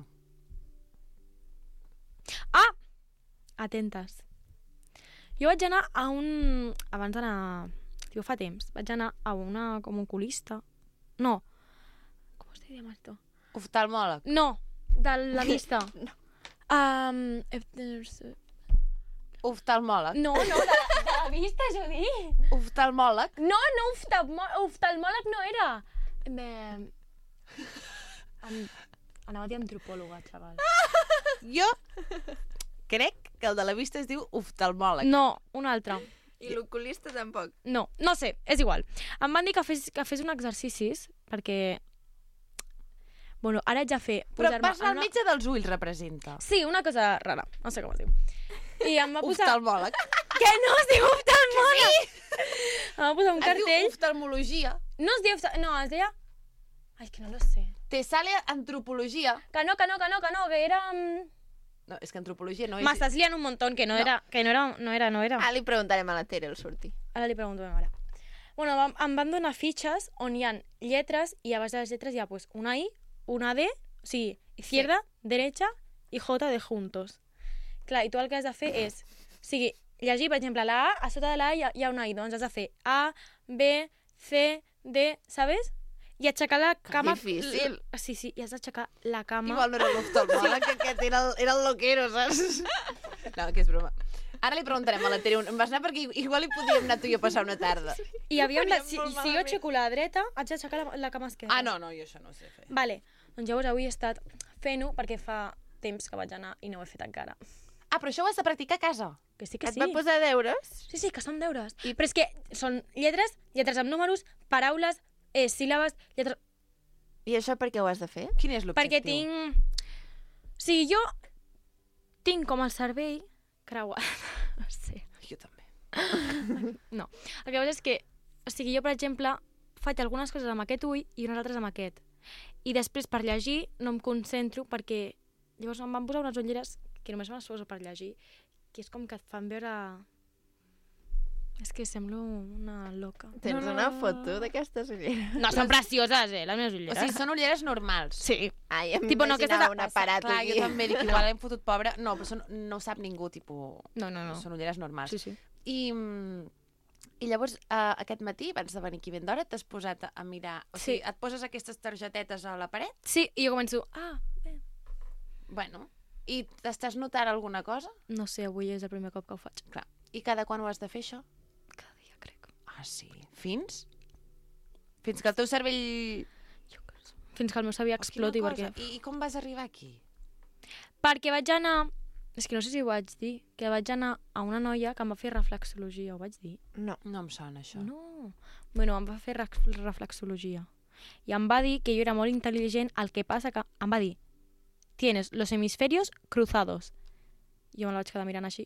Ah! Atentes. Jo vaig anar a un... Abans d'anar... Tio, fa temps. Vaig anar a una com oculista. No. Com es diria esto? Oftalmòleg. No, de la vista. No. Um, eh, Oftalmòleg. no, no, de la, de la vista, Judit. Oftalmòleg. No, no, oftalmòleg, oftalmòleg no era. Me... An... Anava a dir antropòloga, xaval. Jo crec que el de la vista es diu oftalmòleg. No, un altre. I l'oculista tampoc. No, no sé, és igual. Em van dir que fes, que fes un exercicis, perquè... Bueno, ara haig de fer... Però posar-me vas anar en al metge dels ulls, representa. Sí, una cosa rara, no sé com es diu. I em va posar... Oftalmòleg. Que no es diu oftalmòleg! Sí? Em va posar un Es diu cartell... oftalmologia. No es diu... oftal- No, es deia... Ai, que no lo sé. Te sale antropologia. Que no, que no, que no, que no, que era... mm, No, és que antropologia no és... Me estàs liant un montón, que no, No. era... Que no era, no era, no era. Ah, li preguntarem a la Tere el sortir. Ara li pregunto a ma mare. Bueno, vam- em van donar fitxes on hi ha lletres i a baix de les lletres hi ha pues, una I, una D, o sigui, izquierda, derecha i J de juntos. Clar, i tu el que has de fer és... O sigui, llegir, per exemple, la A, a sota de la A hi ha, hi ha una I, doncs has de fer A, B, C, D, ¿sabes? I aixecar la cama... difícil. L- Sí, sí, i has d'aixecar la cama... Igual no era l'oftalmòleg, que aquest era el, era el loquero, saps? No, que és broma. Ara li preguntarem a la Tere, em vas anar perquè igual hi podíem anar tu i jo a passar una tarda. I aviam, faríem si, molt si jo malament. aixeco la dreta, haig d'aixecar la, la cama esquerra. Ah, no, no, jo això no ho sé fer. Vale, doncs llavors avui he estat fent-ho perquè fa temps que vaig anar i no ho he fet encara. Ah, però això ho has de practicar a casa. Que sí, que Et sí. va posar deures? Sí, sí, que són deures. I... Però és que són lletres, lletres amb números, paraules, eh, síl·labes, lletres... I això per què ho has de fer? Quin és l'objectiu? Perquè tinc... O sigui, jo tinc com el cervell creuat. No sé. Jo també. No. El que passa és que, o sigui, jo, per exemple, faig algunes coses amb aquest ull i unes altres amb aquest. I després, per llegir, no em concentro perquè llavors em van posar unes ulleres que només me les poso per llegir, que és com que et fan veure... És que semblo una loca. Tens No, no, una no, foto no. d'aquestes ulleres? No, són precioses, eh, les meves O ulleres. sigui, són ulleres normals. Sí. Ai, em Tipo, no, aquesta imaginava és un la- aparat Clar, aquí. jo també dic, igual hem fotut pobre... No, però són, no ho sap ningú, tipus... No, no, no. Són ulleres normals. Sí, sí. I, mm, I llavors, uh, aquest matí, abans de venir aquí ben d'hora, t'has posat a mirar... O Sí. sigui, et poses aquestes targetetes a la paret, Sí, i jo començo... Ah, bé. bueno, i t'estàs notant alguna cosa? No sé, avui és el primer cop que ho faig. Clar. I cada quan ho has de fer, això? Cada dia, crec. Ah, sí. Fins? Fins que el teu cervell... Fins que el meu cervell Oh, quina exploti, cosa. perquè... I, I com vas arribar aquí? Perquè vaig anar... És que no sé si ho vaig dir, que vaig anar a una noia que em va fer reflexologia, ho vaig dir? No. No em sona, això. No. Bueno, em va fer rex- reflexologia. I em va dir que jo era molt intel·ligent, el que passa que em va dir tienes los hemisferios cruzados. Jo me la vaig quedar mirant així.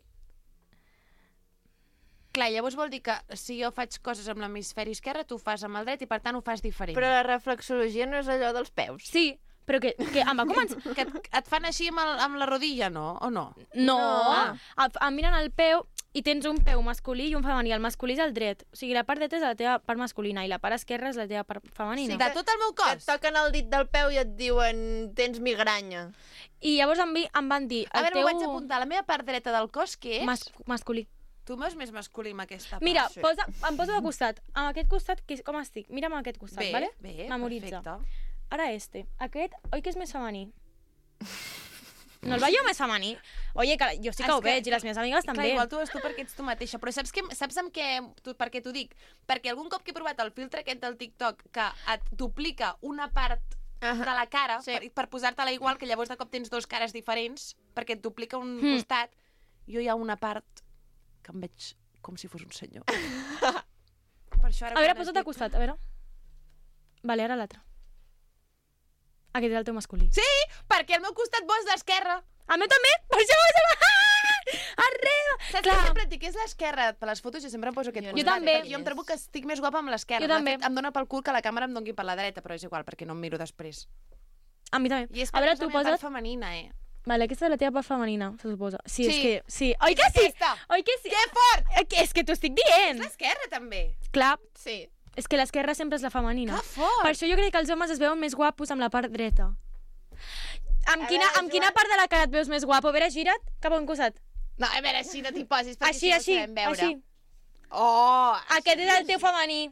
Clar, llavors vol dir que si jo faig coses amb l'hemisferi esquerre, tu ho fas amb el dret i per tant ho fas diferent. Però la reflexologia no és allò dels peus. Sí, però que, que em va començar... Que et, et fan així amb, el, amb la rodilla, no? O no? No, Ah. em, em miren el peu i tens un peu masculí i un femení. El masculí és el dret. O sigui, la part dreta és la teva part masculina i la part esquerra és la teva part femenina. De tot el meu Que et cos? toquen el dit del peu i et diuen tens migranya. I llavors em, vi, em van dir... A El veure, teu m'ho vaig apuntar. La meva part dreta del cos, què és? mas masculí. Tu meus més masculí amb aquesta part. Mira, Sí. posa, em poso de costat. Amb aquest costat, que, com estic? Mira'm aquest costat, Bé, vale? bé, Memoritza. perfecte. Ara este. Aquest, oi que és més femení? No el veieu més femení? Oye, que jo sí que És ho veig, i les meves amigues Clar, també. igual tu és tu perquè ets tu mateixa, però saps, que, saps amb què, tu, per què t'ho dic? Perquè algun cop que he provat el filtre aquest del TikTok que et duplica una part Ah, de la cara sí. per, per posar-te-la igual, que llavors de cop tens dos cares diferents, perquè et duplica un Hmm. costat, jo hi ha una part que em veig com si fos un senyor. Per això ara A veure, quan has posa't de dit- costat, a veure. Vale, ara l'altre. Aquest és el teu masculí. Sí, perquè el meu costat bo és l'esquerra. El meu també? Per això ho sabia. Arriba! Saps Clar. que sempre et dic que és l'esquerra? Per les fotos jo sempre em poso aquest Jo costat. Jo també. perquè Jo em trobo que estic més guapa amb l'esquerra. Jo De també. fet, em dóna pel cul que la càmera em doni per la dreta, però és igual, perquè no em miro després. A mi també. I és A veure, és la tu meva part posa't... femenina, eh? Vale, aquesta és la teva part femenina, se suposa. Sí, Sí. és que... Sí. Oi que sí? Aquesta. Oi que sí? Que fort! Eh, que és que t'ho estic dient. L'esquerra, també. Clar, Sí. és que l'esquerra sempre és la femenina. Que fort! Per això jo crec que els homes es veuen més guapos amb la part dreta. Amb A quina, veure, amb quina Joan. part de la cara et veus més guapo? A veure, gira't cap a un costat. No, a veure, així no t'hi posis, perquè Així, així, així, no sabem veure. així. Oh! Aquest és el teu femení.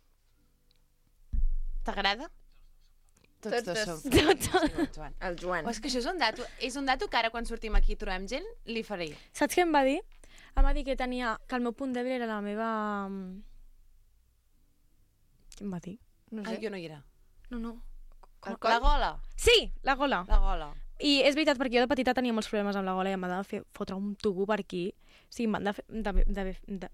T'agrada? Tots Tots dos dos. som. Tots dos. Sí, el Joan. El Joan. Oh, és que això és un dato, és un dato que ara quan sortim aquí i trobem gent, li faré. Saps què em va dir? Em va dir que tenia... que el meu punt dèbil era la meva... mm, Què em va dir? No Ai, sé. jo no hi era. No, no. El La coll? gola. Sí, la gola. La gola. I és veritat, perquè jo de petita tenia molts problemes amb la gola i em va de fer, fotre un tubo per aquí. O sigui, em van de fer... De, de, de,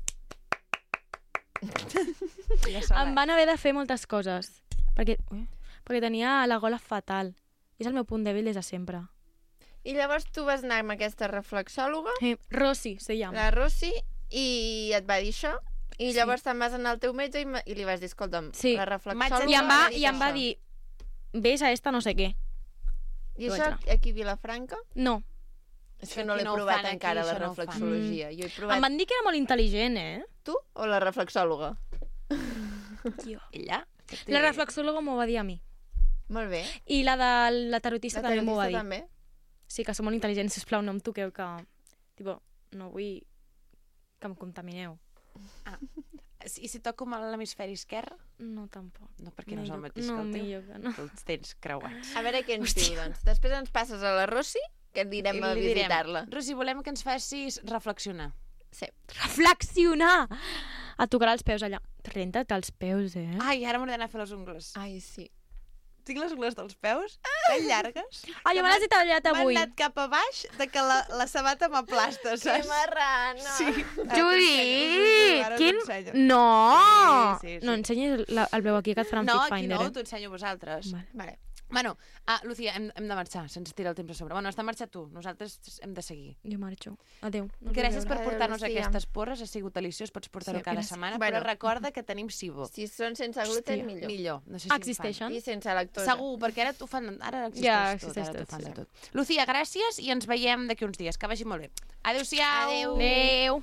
Ja em van haver de fer moltes coses. Perquè, ui, perquè tenia la gola fatal. És el meu punt dèbil des de sempre. I llavors tu vas anar amb aquesta reflexòloga, Eh, Rossi, se llama. la Rossi, i et va dir això. I Sí. llavors te'n vas anar al teu metge i, ma- i li vas dir, escolta'm, Sí. la reflexòloga... M'haig I em va, m'ha dit i em va això. dir, ves a esta no sé què. I Ho això vaig aquí a Vilafranca? No. És que que no aquí l'he no ho provat fan, aquí, encara, la això no ho fan. reflexologia. Jo he Em provat... van dir que era molt intel·ligent, eh? Tu o la reflexòloga? Tio. Ella? La reflexòloga m'ho va dir a mi. Molt bé. I la de la tarotista La també m'ho va dir. tarotista també. Sí, que som molt intel·ligents, sisplau, no em toqueu que... Tipo, no vull que em contamineu. Ah. I si toco amb l'hemisferi esquerre? No, tampoc. No, perquè no és el mateix no, que el teu. millor que no. Els tens creuats. A veure què ens diu, doncs. Després ens passes a la Rossi, que anirem a I li direm, visitar-la. Rosi, volem que ens facis reflexionar. Sí. Reflexionar! Et tocarà els peus allà. Renta't els peus, eh? Ai, ara m'he d'anar a fer les ungles. Ai, sí. Tinc les ungles dels peus tan llargues. Ai, jo me les he tallat avui. M'han anat cap a baix de que la, la sabata m'aplasta, Que saps? marrana! Sí. Judit! Ara Quin... t'ho ensenyo. No! Sí, sí, sí. No, ensenyis la, el veu aquí, que et faran No, Fit aquí Finder, no, eh? t'ho ensenyo a vosaltres. Vale. Vale. Bueno, ah, Lucía, hem, hem de marxar, se'ns tira el temps a sobre. Bueno, has de marxar tu, nosaltres hem de seguir. Jo marxo. Adéu. No Gràcies per Adéu, portar-nos Lucía. aquestes porres, ha sigut deliciós, pots portar-ho Sí, cada gràcies. setmana, Bueno. però recorda que tenim Sibo. Si són sense gluten, Hòstia. millor. Millor. No sé si en fan. Existeixen? I sense lactosa. Segur, perquè ara t'ho fan... Ara existeix Ja, tot, existeix ara t'ho tot, fan sí. de tot. Lucía, gràcies i ens veiem d'aquí uns dies. Que vagi molt bé. Adéu-siau. Adéu. Adéu.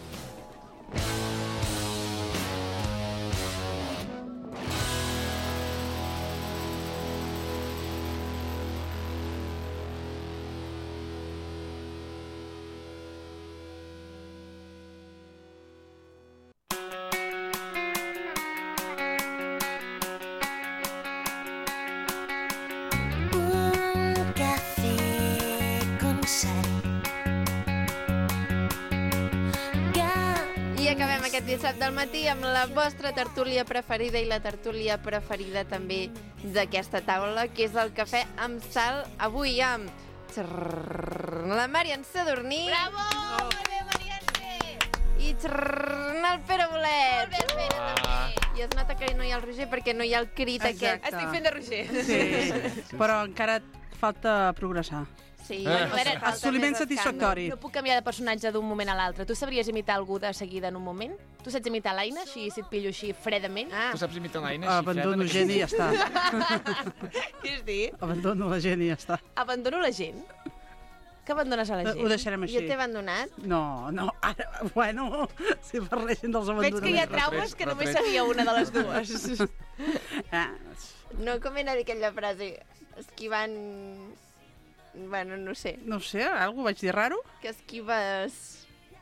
Un café con sal. I acabem aquest dissabte al matí amb la vostra tertúlia preferida i la tertúlia preferida també d'aquesta taula, que és el cafè amb sal, avui amb xrrr, la Marian Sadurní. Bravo! Molt bé, Marianne! I xrrr, el Pere Bolet. Molt bé, Pere, també. I es nota que no hi ha el Roger perquè no hi ha el crit Exacte. aquest. Estic fent de Roger. Sí, però encara et falta progressar. Sí, Ah. bueno, A veure, falta Assoliment més escàndol. satisfactori. No puc canviar de personatge d'un moment a l'altre. Tu sabries imitar algú de seguida en un moment? Tu saps imitar l'Aina, així, si et pillo així fredament? Ah, Tu saps imitar l'Aina? Abandono gent i ja està. Què és dir? Abandono la gent i ja està. Abandono la gent? Que abandones a la gent? Ho deixarem ja així. t'he abandonat? No, no, ara, bueno, si parlessin dels Veig que hi ha abandonaments. traumes que només retret. sabia una de les dues. Ah, No, com era aquella frase? Esquivant... Bueno, no sé. no ho sé, algú vaig dir raro? Que esquives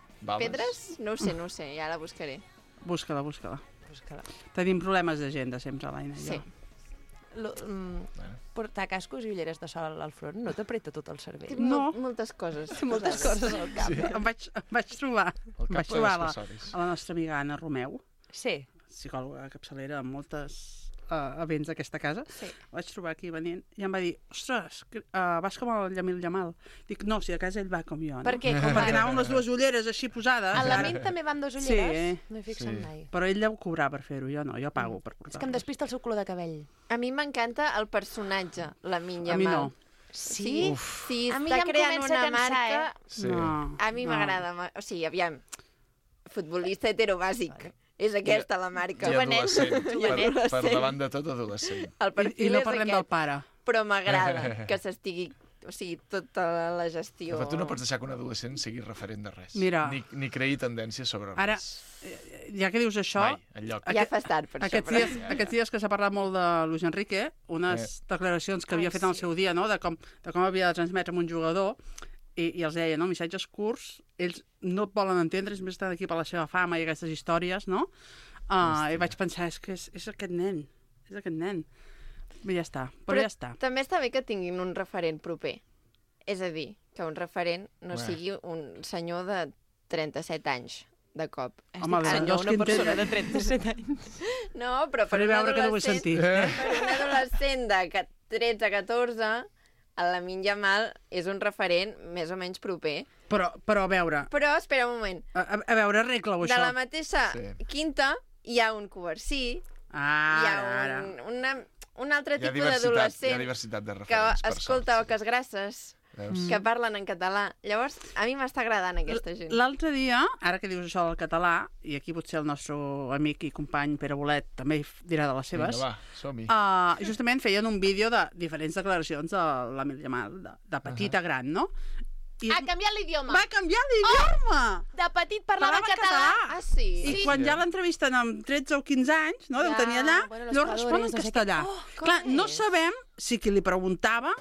pedres? No ho sé, no ho sé, ja la buscaré. Busca-la, busca-la. Busca-la. Tenim problemes d'agenda sempre, l'Aina i Sí. jo. Lo, mm, Bueno. portar cascos i ulleres de sol al front no t'apreta tot el cervell. Tinc No. mol- moltes coses. Moltes coses al cap. Sí. Em, vaig, em vaig trobar, El em cap vaig per trobar a la, accessoris. a la nostra amiga Anna Romeu, Sí. psicòloga capçalera amb moltes uh, events d'aquesta casa. Sí. Vaig trobar aquí venint i em va dir, ostres, que, uh, vas com el Llamil Llamal. Dic, no, si a casa ell va com jo, no? Per què? Com Perquè va? anava amb les dues ulleres així posades. A la ara. Mint també van dos ulleres? Sí. No hi fixen Sí. mai. Però ell deu cobrar per fer-ho, jo no, jo pago per És portar-ho. que em despista el seu color de cabell. A mi m'encanta el personatge, la Minya A mi Mal. no. Sí? Uf. Si A mi està ja em creant comença a una cansar, marca... eh? Sí. No, A mi no. m'agrada. ma- O sigui, aviam, futbolista heterobàsic. És aquesta la marca. I adolescent. Per, Jovenet. per davant de tot, adolescent. El I, perfil I no és parlem aquest, del pare. però m'agrada que s'estigui... O sigui, tota la gestió... Però tu no pots deixar que un adolescent sigui referent de res. Mira. Ni, ni creï tendències sobre Ara, res. eh, ja que dius això, Mai, enlloc. Ja fas tard per aquests això. dies, aquests dies que s'ha parlat molt de Luis Enrique, unes Eh. declaracions que havia Ai, fet en el sí. seu dia, no?, de com, de com havia de transmetre amb un jugador, i, i els deia, no?, missatges curts, ells no et volen entendre, és més estan aquí per la seva fama i aquestes històries, no? Uh, I vaig pensar, és que és, és aquest nen, és aquest nen. I ja està, però, Però ja està. també està bé que tinguin un referent proper. És a dir, que un referent no Bé. sigui un senyor de trenta-set anys, de cop. Home, Dic, els senyor, que una persona entenen- de trenta-set anys. No, però per Faré un veure que no ho he adolescent... sentit. Per un adolescent de ca- tretze catorze, el Lamine Yamal és un referent més o menys proper. Però, però a veure, Però, espera un moment, a, a, a veure, arregla-ho, de això. la mateixa Sí. quinta hi ha un coversí, Ah, hi ha ara, ara. un, una, un altre Hi ha tipus diversitat, hi ha d'adolescent diversitat de que referents. per escolta sort, Oques Grasses, Veus? que parlen en català. Llavors, a mi m'està agradant aquesta gent. L'altre dia, ara que dius això del català, i aquí potser el nostre amic i company Pere Bolet també hi f- dirà de les seves, Vinga, va, som-hi. uh, justament feien un vídeo de diferents declaracions de l'Emil Yamal, de, de petit a gran, no? I Ha canviat l'idioma. va canviar l'idioma! De petit parlava, Parlava català. Ah, sí? I quan ja l'entrevisten amb tretze o quinze anys, no, deu Ja, tenir allà, bueno, los llavors respon en jugadores, no sé castellà. què. Oh, com Clar, no és? sabem si qui li preguntava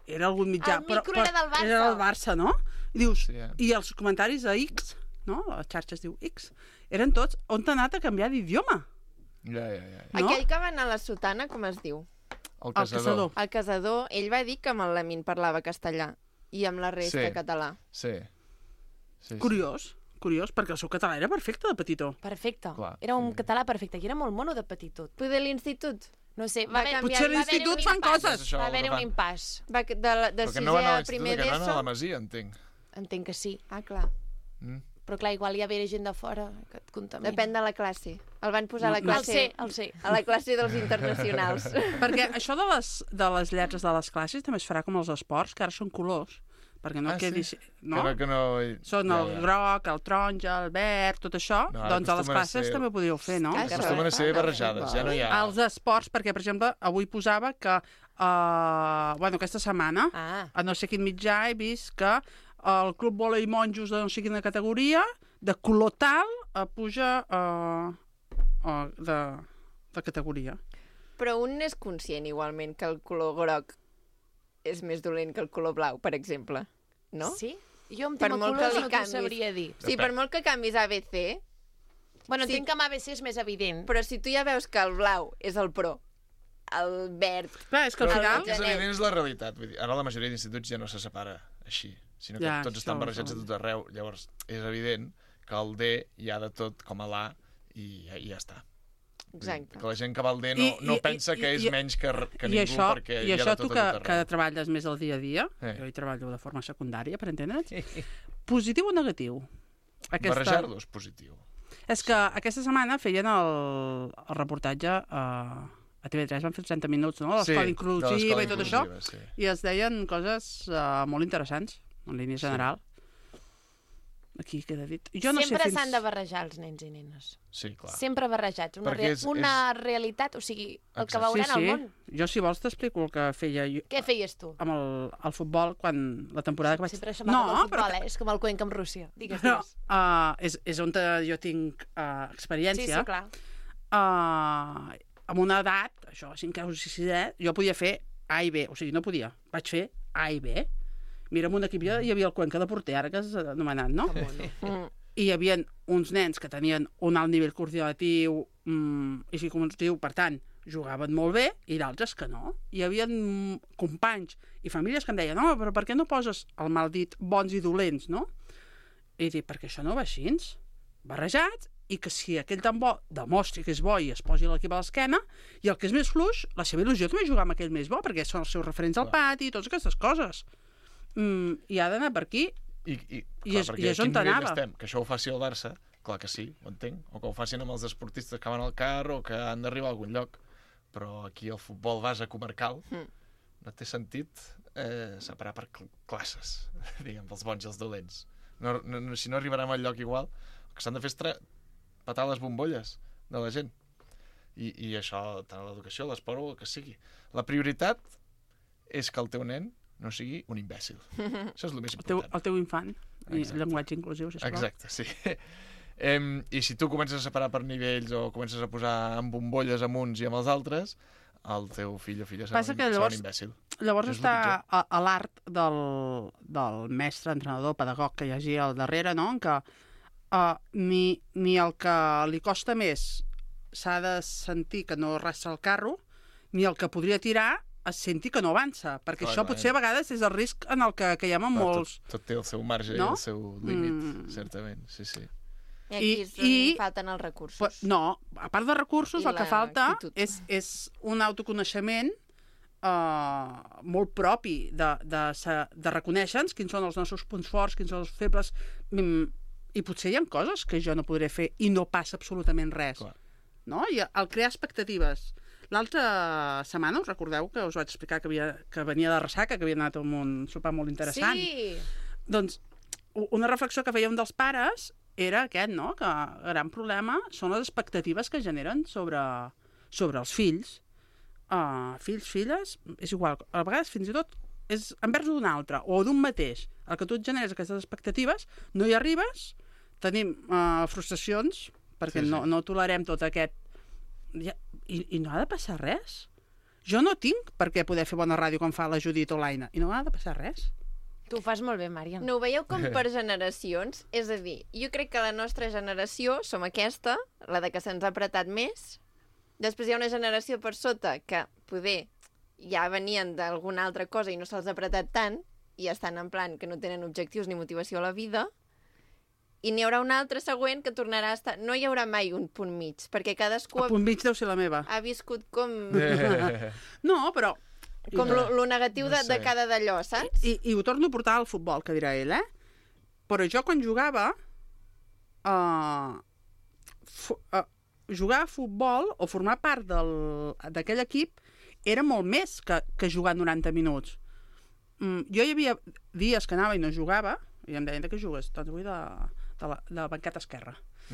era algun mitjà. El micro era del Barça. Era del Barça, no? I dius, Sí, eh? i els comentaris a X, no? A les xarxes diu X, eren tots, on t'ha anat a canviar d'idioma? Ja, ja, ja. No? Aquell que va anar a la sotana, com es diu? El El caçador. El caçador, ell va dir que amb el Lamin parlava castellà i amb la resta Sí. català. Sí. sí, sí. Curiós, curiós, perquè el seu català era perfecte de petitó. Perfecte. Clar, Era un sí. català perfecte, i era molt mono de petit tot. Poder l'institut. No sé, va Va haver... canviar- Potser a va haver-hi l'institut un fan impàs. coses. Això Va el haver-hi que un fan. impàs. Va, de, la- de Però que sisè no van a a l'institut, primer que van a la d'ESO. Masia, entenc. Entenc que sí. Ah, clar. Mm. Però clar, igual hi havia gent de fora que et contamina. Depèn de la classe. El van posar a la No, no. El classe... sé, el sé. A la classe dels internacionals. Perquè això de les, de les lletres de les classes també es farà com els esports, que ara són colors. Perquè no Ah, quedi... sí? No? Que, que no... Són ja, el ja. groc, el taronja, el verd, tot això. No, ara Doncs a les acostumen a classes ser- també ho podríeu fer, no? Ah, Acostumen a ser barrejades, ja no hi ha... Els esports, perquè, per exemple, avui posava que, uh, bueno, aquesta setmana, Ah, a no sé quin mitjà he vist que el Club Volei Monjos de no sé quina categoria, de color tal, uh, puja uh, uh, de, de categoria. Però un n'és conscient, igualment, que el color groc és més dolent que el color blau, per exemple. No? sí? Jo amb Per tema molt que colors li no t'ho canvis. sabria dir. Sí, per molt que canvis A B C, Bueno, Sí. entenc que amb A B C és més evident. però si tu ja veus que el blau és el pro, el verd... Clar, és que al Però final... el que és evident és la realitat. Vull dir, ara la majoria d'instituts ja no se separa així, sinó que Ja, tots això estan ho barrejats a sabem. tot arreu. Llavors, és evident que el D hi ha de tot com a l'A i, i ja està. Vull dir, Exacte. Que la gent que va al D no, I- no i- pensa i- que és i- menys que, que I ningú això, perquè i hi ha això de tu tot que, a tot que arreu. treballes més el dia a dia, Eh. jo hi treballo de forma secundària, per entendre'ns, positiu o negatiu? Barrejar-los, positiu. És que aquesta setmana feien el, el reportatge a, a T V tres, van fer trenta minuts, no? L'escola de inclusiva l'escola i tot això, inclusiva, sí. i es deien coses uh, molt interessants, en línia general. Aquí queda dit. Jo no Sempre sé fins... s'han de barrejar els nens i nenes. Sí, clar. Sempre barrejats. Una, Perquè rea és- una és- realitat, o sigui, el que Exacte. veuran sí, al sí. món. Jo, si vols, t'explico el que feia jo Què feies tu? amb el, el futbol quan la temporada que vaig... Sempre això no, el futbol, però, eh? És com el Cuenca amb Rússia. Digues, però digues. uh, és, és on te- jo tinc uh, Sí, experiència. sí, clar. uh, amb una edat, això, cinquè o sisè, jo podia fer A i B, o sigui, no podia. Vaig fer A i B. Mira, en un equip ja hi havia el Cuenca de porter, ara que s'ha anomenat, no? Mm. I hi havia uns nens que tenien un alt nivell coordinatiu mm, i psicomotriu, per tant, jugaven molt bé, i d'altres que no. Hi havia mm, companys i famílies que em deien, no, però per què no poses el mal dit bons i dolents, no? I dic, perquè això no va així, barrejats, i que si aquell tan bo demostri que és bo i es posi l'equip a l'esquena, i el que és més fluix, la seva il·lusió també és jugar amb aquell més bo, perquè són els seus referents al pati i totes aquestes coses. Mm, I ha d'anar per aquí. I, i, I clar, és- perquè i és a quin on nivell t'anava. estem? Que això ho faci el Barça, clar que sí, ho entenc. O que ho facin amb els esportistes que van al car o que han d'arribar a algun lloc. Però aquí el futbol base comarcal Mm. no té sentit eh, separar per cl classes, diguem, els bons i els dolents. No, no, no, si no arribarem al lloc igual, el que s'han de fer és tra- petar les bombolles de la gent. I, i això, tant a l'educació, a l'esport o el que sigui. La prioritat és que el teu nen no sigui un imbècil. Això és el més El teu, important. el teu infant, i Exacte. llenguatge inclusiu, sisplau. Exacte, sí. Em, I si tu comences a separar per nivells o comences a posar en bombolles amb uns i amb els altres, el teu fill o filla serà, Passa un, que serà llavors- un imbècil. Llavors Això és està el a, a l'art del, del mestre, entrenador, pedagog que hi hagi al darrere, no? En què uh, ni, ni el que li costa més s'ha de sentir que no arrastra el carro, ni el que podria tirar es senti que no avança, perquè Clar, això clar, potser a vegades és el risc en el que caiem en Clar, molts... Tot, tot té el seu marge No? i el seu límit, Mm. certament, sí, sí. I aquí I- és on i- falten els recursos. Però, no, a part de recursos, I el que la falta actitud. és, és un autoconeixement uh, molt propi de, de, sa- de reconèixer-nos quins són els nostres punts forts, quins són els febles, mm, i potser hi ha coses que jo no podré fer i no passa absolutament res. Clar. No? I el crear expectatives. L'altra setmana, us recordeu que us vaig explicar que, havia, que venia de ressaca, que havia anat a un sopar molt interessant? Sí! Doncs u- una reflexió que fèiem dels pares era aquest, no? Que el gran problema són les expectatives que generen sobre, sobre els fills. Uh, fills, filles, és igual. A vegades fins i tot és envers d'un altre o d'un mateix. El que tu et generes aquestes expectatives, no hi arribes, tenim uh, frustracions, perquè Sí, sí. no, no tolerem tot aquest... Ja, i, I no ha de passar res. Jo no tinc per què poder fer bona ràdio com fa la Judit o l'Aina, i no ha de passar res. Tu ho fas molt bé, Màriam. No ho veieu com per generacions? És a dir, jo crec que la nostra generació som aquesta, la de que se'ns ha apretat més. Després hi ha una generació per sota que poder ja venien d'alguna altra cosa i no se'ls ha apretat tant, i estan en plan que no tenen objectius ni motivació a la vida. I n'hi haurà una altra següent que tornarà a estar... No hi haurà mai un punt mig, perquè cadascú El punt mig deu ser la meva. ha viscut com... No, però... com lo, lo negatiu No de, sé. de cada d'allò, saps? I, I ho torno a portar al futbol, que dirà ell, eh? Però jo quan jugava... Uh, fu, uh, jugar a futbol o formar part del- d'aquell equip era molt més que, que jugar noranta minuts. Mm, jo hi havia dies que anava i no jugava, i em deien de què jugues? Doncs avui de, de, la, de la banqueta esquerra.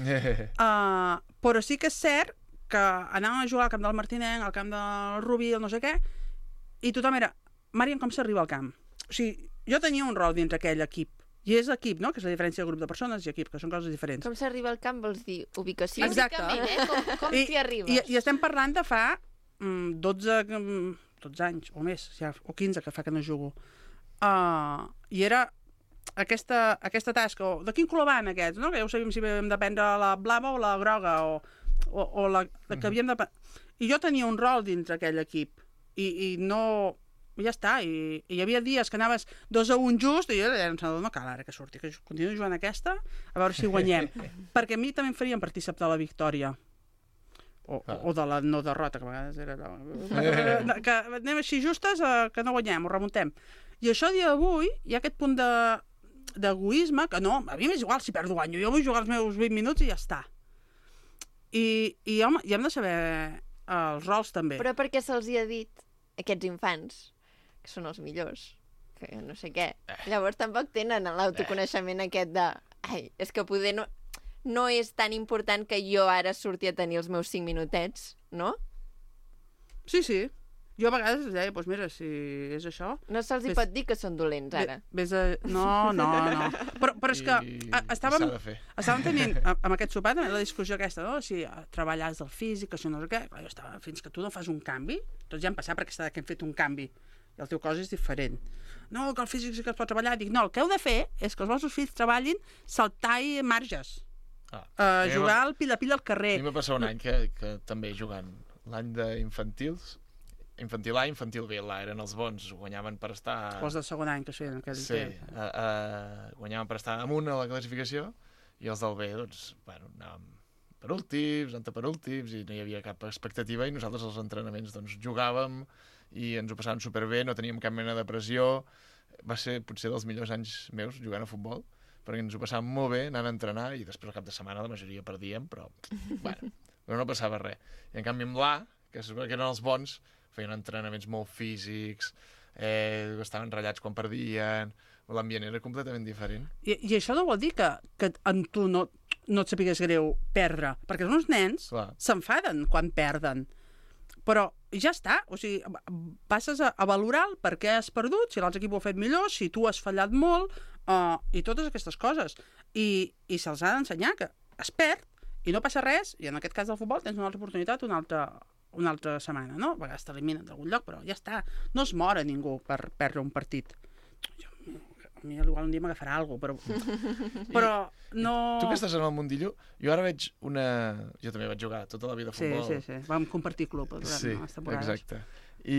Uh, però sí que és cert que anàvem a jugar al camp del Martinenc, al camp del Rubí, el no sé què, i tothom era, Màriam, com s'arriba al camp? O sigui, jo tenia un rol dins aquell equip, i és equip, no?, que és la diferència de grup de persones i equip, que són coses diferents. Com s'arriba al camp, vols dir ubicació? Exacte. Físicament, eh? Com, com I, t'hi arribes? i, I estem parlant de fa mm, dotze, mm, dotze anys o més, ja, o quinze que fa que no jugo. Uh, I era aquesta, aquesta tasca, o de quin color van aquests, no? Que ja ho sabíem si havíem de prendre la blava o la groga, o, o, o la, la que havíem de... I jo tenia un rol dins aquell equip, i, i no... I ja està, i, i hi havia dies que anaves dos a un just, i jo deia, no cal ara que surti, que continuo jugant aquesta, a veure si guanyem. Perquè a mi també em farien partícip de la victòria. O, o, o de la no derrota, que a vegades era... La... que anem així justes, eh, que no guanyem, ho remuntem. I això a dia d'avui hi ha aquest punt de d'egoisme, que no, a mi m'és igual si perdo guanyo, jo vull jugar els meus vint minuts i ja està. I, i home, i hem de saber els rols també. Però perquè se'ls hi ha dit aquests infants, que són els millors, que no sé què. Llavors tampoc tenen l'autoconeixement aquest de... Ai, és que poder no... No és tan important que jo ara surti a tenir els meus cinc minutets, no? Sí, sí. Jo a vegades deia, doncs mira, si és això... No se'ls hi Ves- pot dir que són dolents, ara. Ves a... No, no, no. Però, però és que I- a, estàvem, i s'ha de fer. estàvem tenint, a- amb aquest sopar, també la discussió aquesta, no? Si eh, treballar és del físic, això no sé què. Clar, jo estava, fins que tu no fas un canvi, tots ja han passat per aquesta que hem fet un canvi, i el teu cos és diferent. No, que el físic sí que es pot treballar. Dic, no, el que heu de fer és que els vostres fills treballin saltar i marges. Ah, Uh, a mi jugar m'ha- al pila-pila al A carrer. mi va passar un any que, que també jugant l'any d'infantils, infantil A, infantil B, l'A eren els bons, guanyaven per estar... Els del segon any, que sí, en aquell Sí, temps. uh, uh, guanyaven per estar amunt a la classificació, i els del B, doncs, bueno, anàvem per últims, antepenúltims, i no hi havia cap expectativa, i nosaltres als entrenaments doncs, jugàvem i ens ho passàvem superbé, no teníem cap mena de pressió. Va ser potser dels millors anys meus jugant a futbol, perquè ens ho passàvem molt bé anant a entrenar, i després al cap de setmana la majoria perdíem, però, bueno, però no passava res. I en canvi amb l'A, que es veu que eren els bons, feien entrenaments molt físics, eh, estaven ratllats quan perdien, l'ambient era completament diferent. I, I això no vol dir que, que en tu no, no et sapigués greu perdre, perquè els nens Clar. s'enfaden quan perden. Però ja està, o sigui, passes a, a valorar el per què has perdut, si l'altre equip ho ha fet millor, si tu has fallat molt, uh, i totes aquestes coses. I, i se'ls ha d'ensenyar que es perd i no passa res, i en aquest cas del futbol tens una altra oportunitat una altra, una altra setmana, no? A vegades t'eliminen d'algun lloc, però ja està. No es mor a ningú per perdre un partit. Jo, a mi igual un dia m'agafarà alguna cosa, però, però no... Tu que estàs en el mundillo, jo ara veig una... Jo també vaig jugar tota la vida a Sí, futbol. sí, sí. Vam compartir club durant Sí, les temporades. exacte. I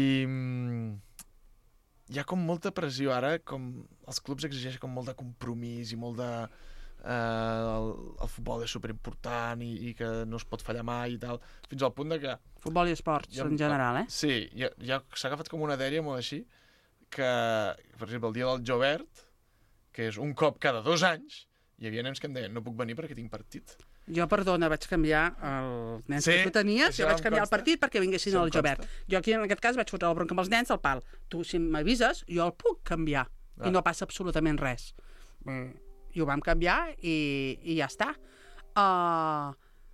mm, hi ha com molta pressió ara, com els clubs exigeixen com molt de compromís i molt de... Eh, el, el futbol és superimportant i, i que no es pot fallar mai i tal, fins al punt de que... Futbol i esports, Ja- en general, eh? Sí, ja, ja s'ha agafat com una dèria molt així, que, per exemple, el dia del Jovert, que és un cop cada dos anys, hi havia nens que em deien, no puc venir perquè tinc partit. Jo, perdona, vaig canviar els nens Sí, que tu tenies, això jo vaig em canviar consta. el partit perquè vinguessin Això em al Jovert. consta. Jo aquí, en aquest cas, vaig fotre la bronca amb els nens al pal. Tu, si m'avises, jo el puc canviar. Ah. I no passa absolutament res. Mm. I ho vam canviar i, i ja està. Uh,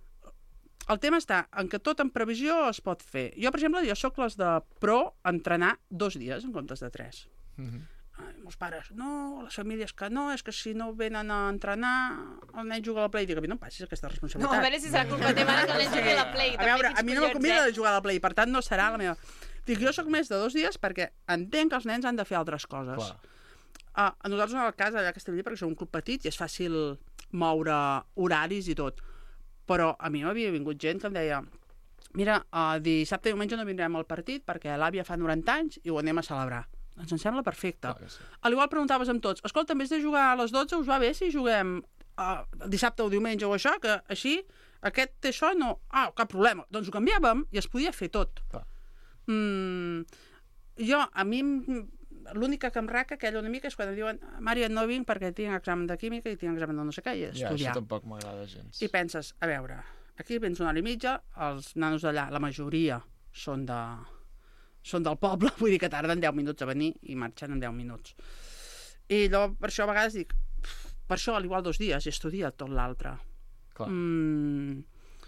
el tema està en que tot en previsió es pot fer. Jo, per exemple, jo sóc les de pro entrenar dos dies en comptes de tres. Mhm. Ai, meus pares, no, les famílies que no, és que si no venen a entrenar, el nen juga a la Play. Dic, a mi no em passis aquesta No, responsabilitat. a veure si serà culpa teva ara que el nen jugui a la Play. A veure, a mi no me convida a jugar a la Play, per tant no serà la meva... Dic, jo sóc més de dos dies perquè entenc que els nens han de fer altres coses. Clar. Uh, a nosaltres en el cas allà a Castellví, perquè som un club petit i és fàcil moure horaris i tot, però a mi m'havia vingut gent que em deia mira, uh, dissabte i diumenge no vindrem al partit perquè l'àvia fa noranta anys i ho anem a celebrar. Ens en sembla perfecte. Clar, sí. A l'igual preguntaves amb tots, escolta, en vez de jugar a les dotze us va bé si juguem uh, dissabte o diumenge o això, que així aquest té això, no... Ah, cap problema. Doncs ho canviàvem i es podia fer tot. Mm, jo, a mi, l'única que em raca aquella una mica és quan em diuen Maria, no vinc perquè tinc examen de química i tinc examen de no sé què i Ja, estudiar. això tampoc m'agrada gens. I penses, a veure, aquí vens una hora i mitja, els nanos d'allà, la majoria són de... són del poble, vull dir que tarden deu minuts a venir i marxen en deu minuts. I llavors, per això a vegades dic, per això al igual dos dies i estudia tot l'altre. Mm.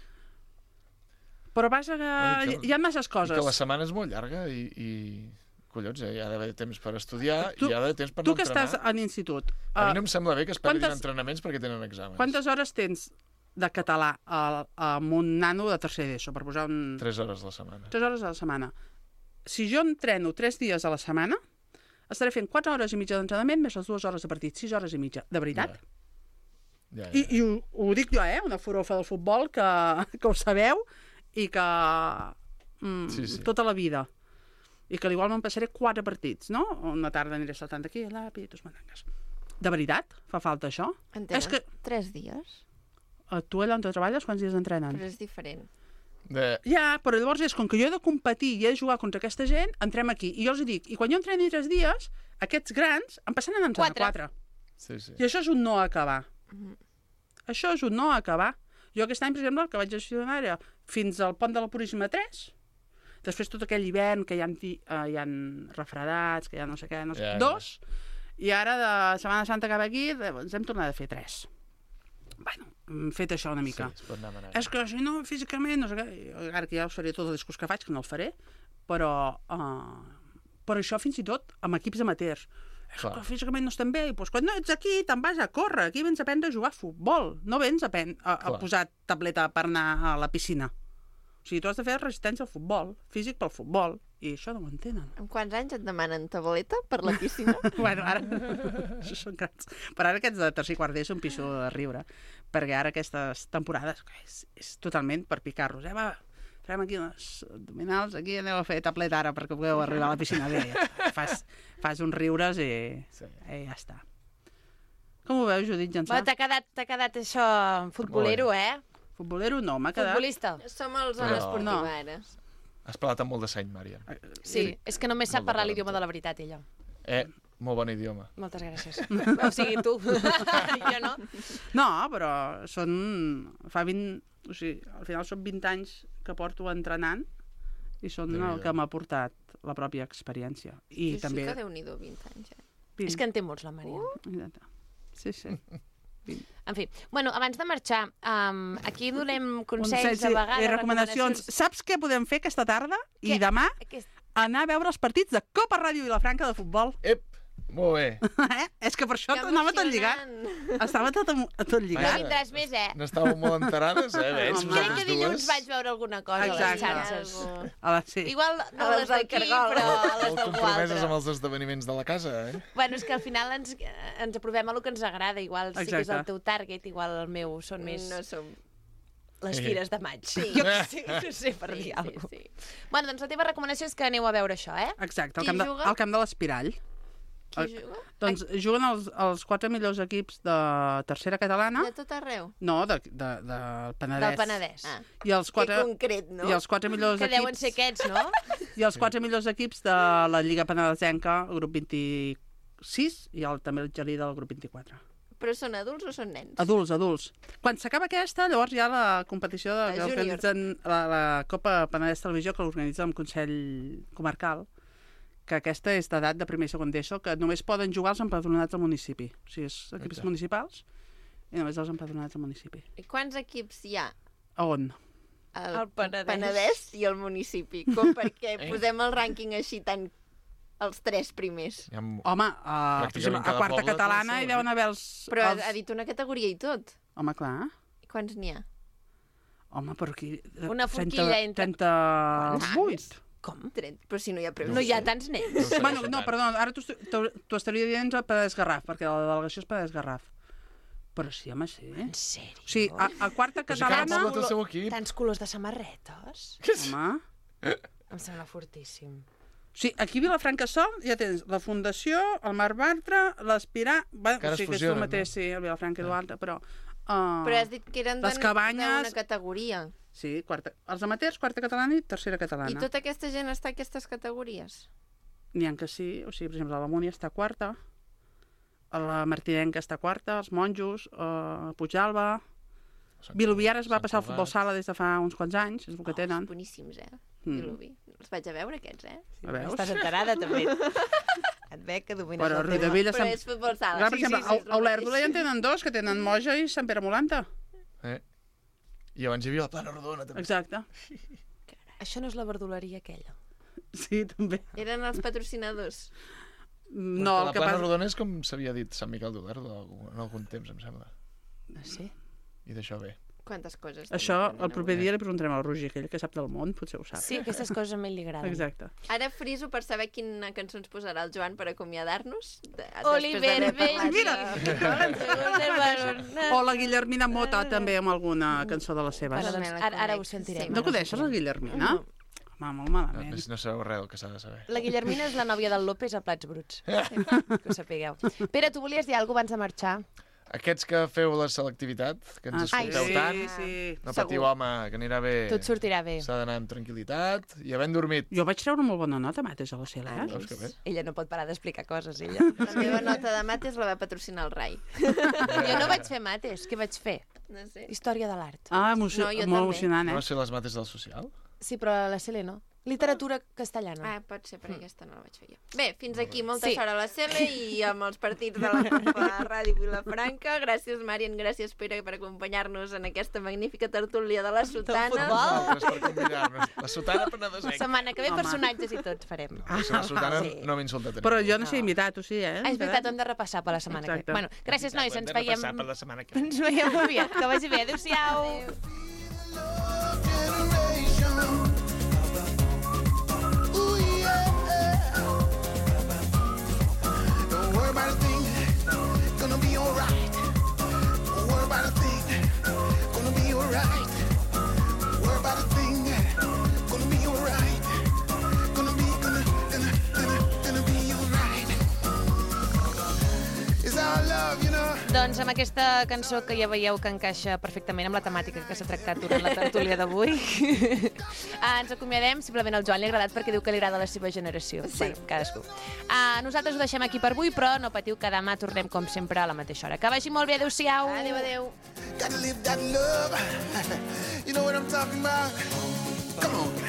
Però passa que, que hi ha masses coses. I que la setmana és molt llarga i, i collons, eh? Hi ha d'haver temps per estudiar tu, i hi ha d'haver temps per tu no que entrenar. estàs en institut, a mi no em sembla bé que es perdin quantes, entrenaments perquè tenen exàmens. Quantes hores tens de català amb un nano de tercer d'ESO, per posar un... Tres hores a la setmana. Tres hores a la setmana. Si jo entreno tres dies a la setmana, estaré fent quatre hores i mitja d'entrenament més les dues hores de partit, sis hores i mitja. De veritat? Ja. Ja, ja. I, i ho, ho dic jo, eh? Una furofa del futbol que, que ho sabeu i que mm, sí, sí. tota la vida. I que igual me'n passaré quatre partits, no? Una tarda aniré saltant d'aquí, allà, pitos mandangues. De veritat? Fa falta això? En tenen que... tres dies. A tu allà on tu treballes, quants dies entrenen? Però és diferent. De... Ja, però llavors és com que jo he de competir i he de jugar contra aquesta gent, entrem aquí. I jo els dic, i quan jo entreni tres dies, aquests grans em passen a entrenar quatre. Sí, sí. I això és un no acabar. Mm. Això és un no acabar. Jo aquest any, per exemple, el que vaig gestionar era fins al pont de la Puríssima tres, després tot aquell hivern que hi ha, uh, hi ha refredats, que hi ha no sé què, no sé, yeah, dos, yeah. I ara de Setmana Santa que ve aquí, ens hem tornat a fer tres. Bueno, hem fet això una mica. Sí, es pot anar manera. És que si no, físicament, no sé què, ara que ja us faré tot el discurs que faig, que no el faré, però, uh, però això fins i tot amb equips amateurs. És que físicament no estem bé, i doncs quan no ets aquí te'n vas a córrer, aquí vens a aprendre a jugar a futbol, no vens a, pen a, a posar tableta per anar a la piscina. O sigui, tu has de fer resistència al futbol, físic pel futbol, i això no ho entenen. En quants anys et demanen tableta per la piscina? Bueno, ara... això són grans. Però ara aquests de tercer i quart d'ESO em pixo de riure, perquè ara aquestes temporades és, és totalment per picar-los. Eh, va, farem aquí unes abdominals, aquí aneu a fer tablet ara perquè pugueu arribar a la piscina bé. Ja fas, fas uns riures i, sí. i ja està. Com ho veus, Judit Jansà? T'ha quedat, quedat això futbolero, eh? Futbolero no, m'ha quedat... Futbolista. Som el zona esportiva, no. Ara. Has parlat amb molt de seny, Mària. Sí, sí, és que només sap parlar l'idioma de la veritat, ella. Eh, molt bon idioma. Moltes gràcies. O sigui, tu. Jo no. No, però són... Fa vint... O sigui, al final són vint anys que porto entrenant i són de el que m'ha portat la pròpia experiència. I sí, també... sí que Déu-n'hi-do, vint anys, eh? vint. És que en té molts, la Maria. Uh. Sí, sí. En fi, bueno, abans de marxar, um, aquí donem consells, consells de vegades, i recomanacions. recomanacions. Saps què podem fer aquesta tarda i demà? Què? Anar a veure els partits de Copa Ràdio Vilafranca de futbol. Ep, molt bé. Eh? És que per això anava tot lligat. Estava tot, tot lligat. No vindràs més, eh? N'estàveu molt enterades, eh? Veig, crec que dilluns vaig veure alguna cosa Exacte. a les xarxes. A la, sí. Igual no a les d'aquí, però a les molt d'algú compromeses altre. amb els esdeveniments de la casa, eh? Bueno, és que al final ens, ens aprovem a lo que ens agrada. Igual sí que és el teu target, igual el meu són més... No som... les fires de maig. Sí. Jo que sé, no sé per sí, dir sí, alguna cosa. sí. Bueno, doncs la teva recomanació és que aneu a veure això, eh? Exacte, al Qui camp, de, juga? al camp de l'Espirall. Qui juga? Doncs juguen els, els quatre millors equips de tercera catalana. De tot arreu? No, de, de, de Penedès. Del Penedès. Ah. I els quatre, que concret, no? I els quatre millors que equips... deuen ser aquests, no? I els quatre millors equips de la Lliga Penedesenca, el grup vint-i-sis, i el, també el Gelí del grup vint-i-quatre. Però són adults o són nens? Adults, adults. Quan s'acaba aquesta, llavors hi ha la competició de, que júnior. organitzen la, la Copa Penedès Televisió, que l'organitza el Consell Comarcal, que aquesta és d'edat de primer i segon d'ESO, que només poden jugar els empadronats al municipi. O sigui, és equips Exacte. municipals i només els empadronats al municipi. I quants equips hi ha? A on? El, El Penedès. Penedès i el municipi. Com perquè Eh? posem el rànquing així tan... els tres primers. Hi ha... Home, a, per exemple, a cada quarta poble té catalana el seu, hi deuen haver els... Però els... ha dit una categoria i tot. Home, clar. I quants n'hi ha? Home, però aquí... Una forquilla entre- trenta-vuit. Com? trenta, però si no hi ha preu. No hi ha tants nens. No ho sé, Bueno, això no, tant. perdó, ara t'ho t'ho- t'ho estaria dient a Penedès Garraf, perquè la delegació és Penedès Garraf. Però sí, home, sí. En sèrio? O sigui, a, a quarta Però si cada catalana... poble té el seu equip. Tants colors de samarretes? Home... Em sembla fortíssim. Sí, aquí a Vilafranca Som ja tens la Fundació, el Mar Bartra, l'Aspirar... Bueno, Que ara o sigui, es que és el fusionen, mateix, no? sí, el Vilafranca i l'Alta, però... Uh, Però has dit que eren les d'una cabanyes... categoria. Sí, quarta, els amateurs, quarta catalana i tercera catalana. I tota aquesta gent està a aquestes categories? N'hi ha que sí, o sigui, per exemple, la Múnia està quarta, la Martinenca està quarta, els monjos, uh, Puigdàlber... Vilobí ara es va passar al futbol sala des de fa uns quants anys, és el que tenen. Oh, boníssims, eh? Mm. Vilobí. Els vaig a veure, aquests, eh? A veus? Estàs enterada, també. Et veig que domines Però el tema. Riudavella... Però Sant... és futbol sala. Clar, per Sí, exemple, sí, sí, és a el Olèrdola ja en mateix. tenen dos, que tenen Moja i Sant Pere Molanta. Eh? I abans hi havia la Plana Rodona, també. Exacte. Això no és la verduleria aquella. Sí, també. Eren els patrocinadors. No, la el que Plana passa... Rodona és com s'havia dit Sant Miquel d'Olèrdola en algun temps, em sembla. Ah, sí? I d'això ve. Quantes coses. Això, també el tenen proper avui. dia li preguntarem al Roger, aquell que sap del món, potser ho sap. Sí, aquestes coses a ell li agraden. Exacte. Ara friso per saber quina cançó ens posarà el Joan per acomiadar-nos. de- Oliver després d'haver parlat Benji. O la Guillermina Mota, també, amb alguna cançó de les seves. Bueno, doncs, ara, ara ho sentirem. No coneixes la Guillermina? Home, molt No, malament. no, no sabeu res del que s'ha de saber. La Guillermina és la nòvia del López a Plats Bruts. Que ho sapigueu. Pere, tu volies dir alguna cosa abans de marxar? Aquests que feu la selectivitat, que ens Ah, escolteu sí, tant, sí. no patiu, home, que anirà bé. Tot sortirà bé. S'ha d'anar amb tranquil·litat i havent dormit. Jo vaig treure molt bona nota, mates, a la C L E. Veus que bé? Ella no pot parar d'explicar coses, ella. La meva nota de mates la va patrocinar el Rai. Jo no vaig fer mates, què vaig fer? No sé. Història de l'art. Ah, emocio... No, jo molt també. emocionant, No eh? va ser les mates del social? Sí, però a la C L no. Literatura castellana. Ah, pot ser, perquè aquesta no la vaig fer jo. Bé, fins aquí. Molta Sí. sort a la C L i amb els partits de la Copa Ràdio Vilafranca. Gràcies, Marian, gràcies, Pere, per acompanyar-nos en aquesta magnífica tertúlia de la Sotana. Vosaltres per convidar-nos. La sotana penedesenca. Setmana que ve Home. personatges i tots farem. Ah, la sotana Sí. no m'insulta tant. Però jo no sé imitar, tu sí, eh? Ah, és veritat, ho hem de repassar per la setmana que ve. Exacte. Bueno, gràcies, nois, ens veiem... Per la setmana que ve. Ens veiem aviat. Que vagi bé. Adéu-siau. Ooh, yeah. Don't worry about a thing, gonna be alright. Don't worry about a thing, gonna be alright. Don't worry about a thing, gonna be alright. Gonna be, gonna, gonna, gonna, gonna be alright. It's our love, you know. Doncs amb aquesta cançó que ja veieu que encaixa perfectament amb la temàtica que s'ha tractat durant la tertúlia d'avui, ah, ens acomiadem. Simplement al Joan li ha agradat perquè diu que li agrada la seva generació. Sí. Bueno, cadascú. Ah, nosaltres ho deixem aquí per avui, però no patiu que demà tornem com sempre a la mateixa hora. Que vagi molt bé. Adéu-siau. Adéu, adéu. Gotta live that love. You know what I'm talking about? Come on.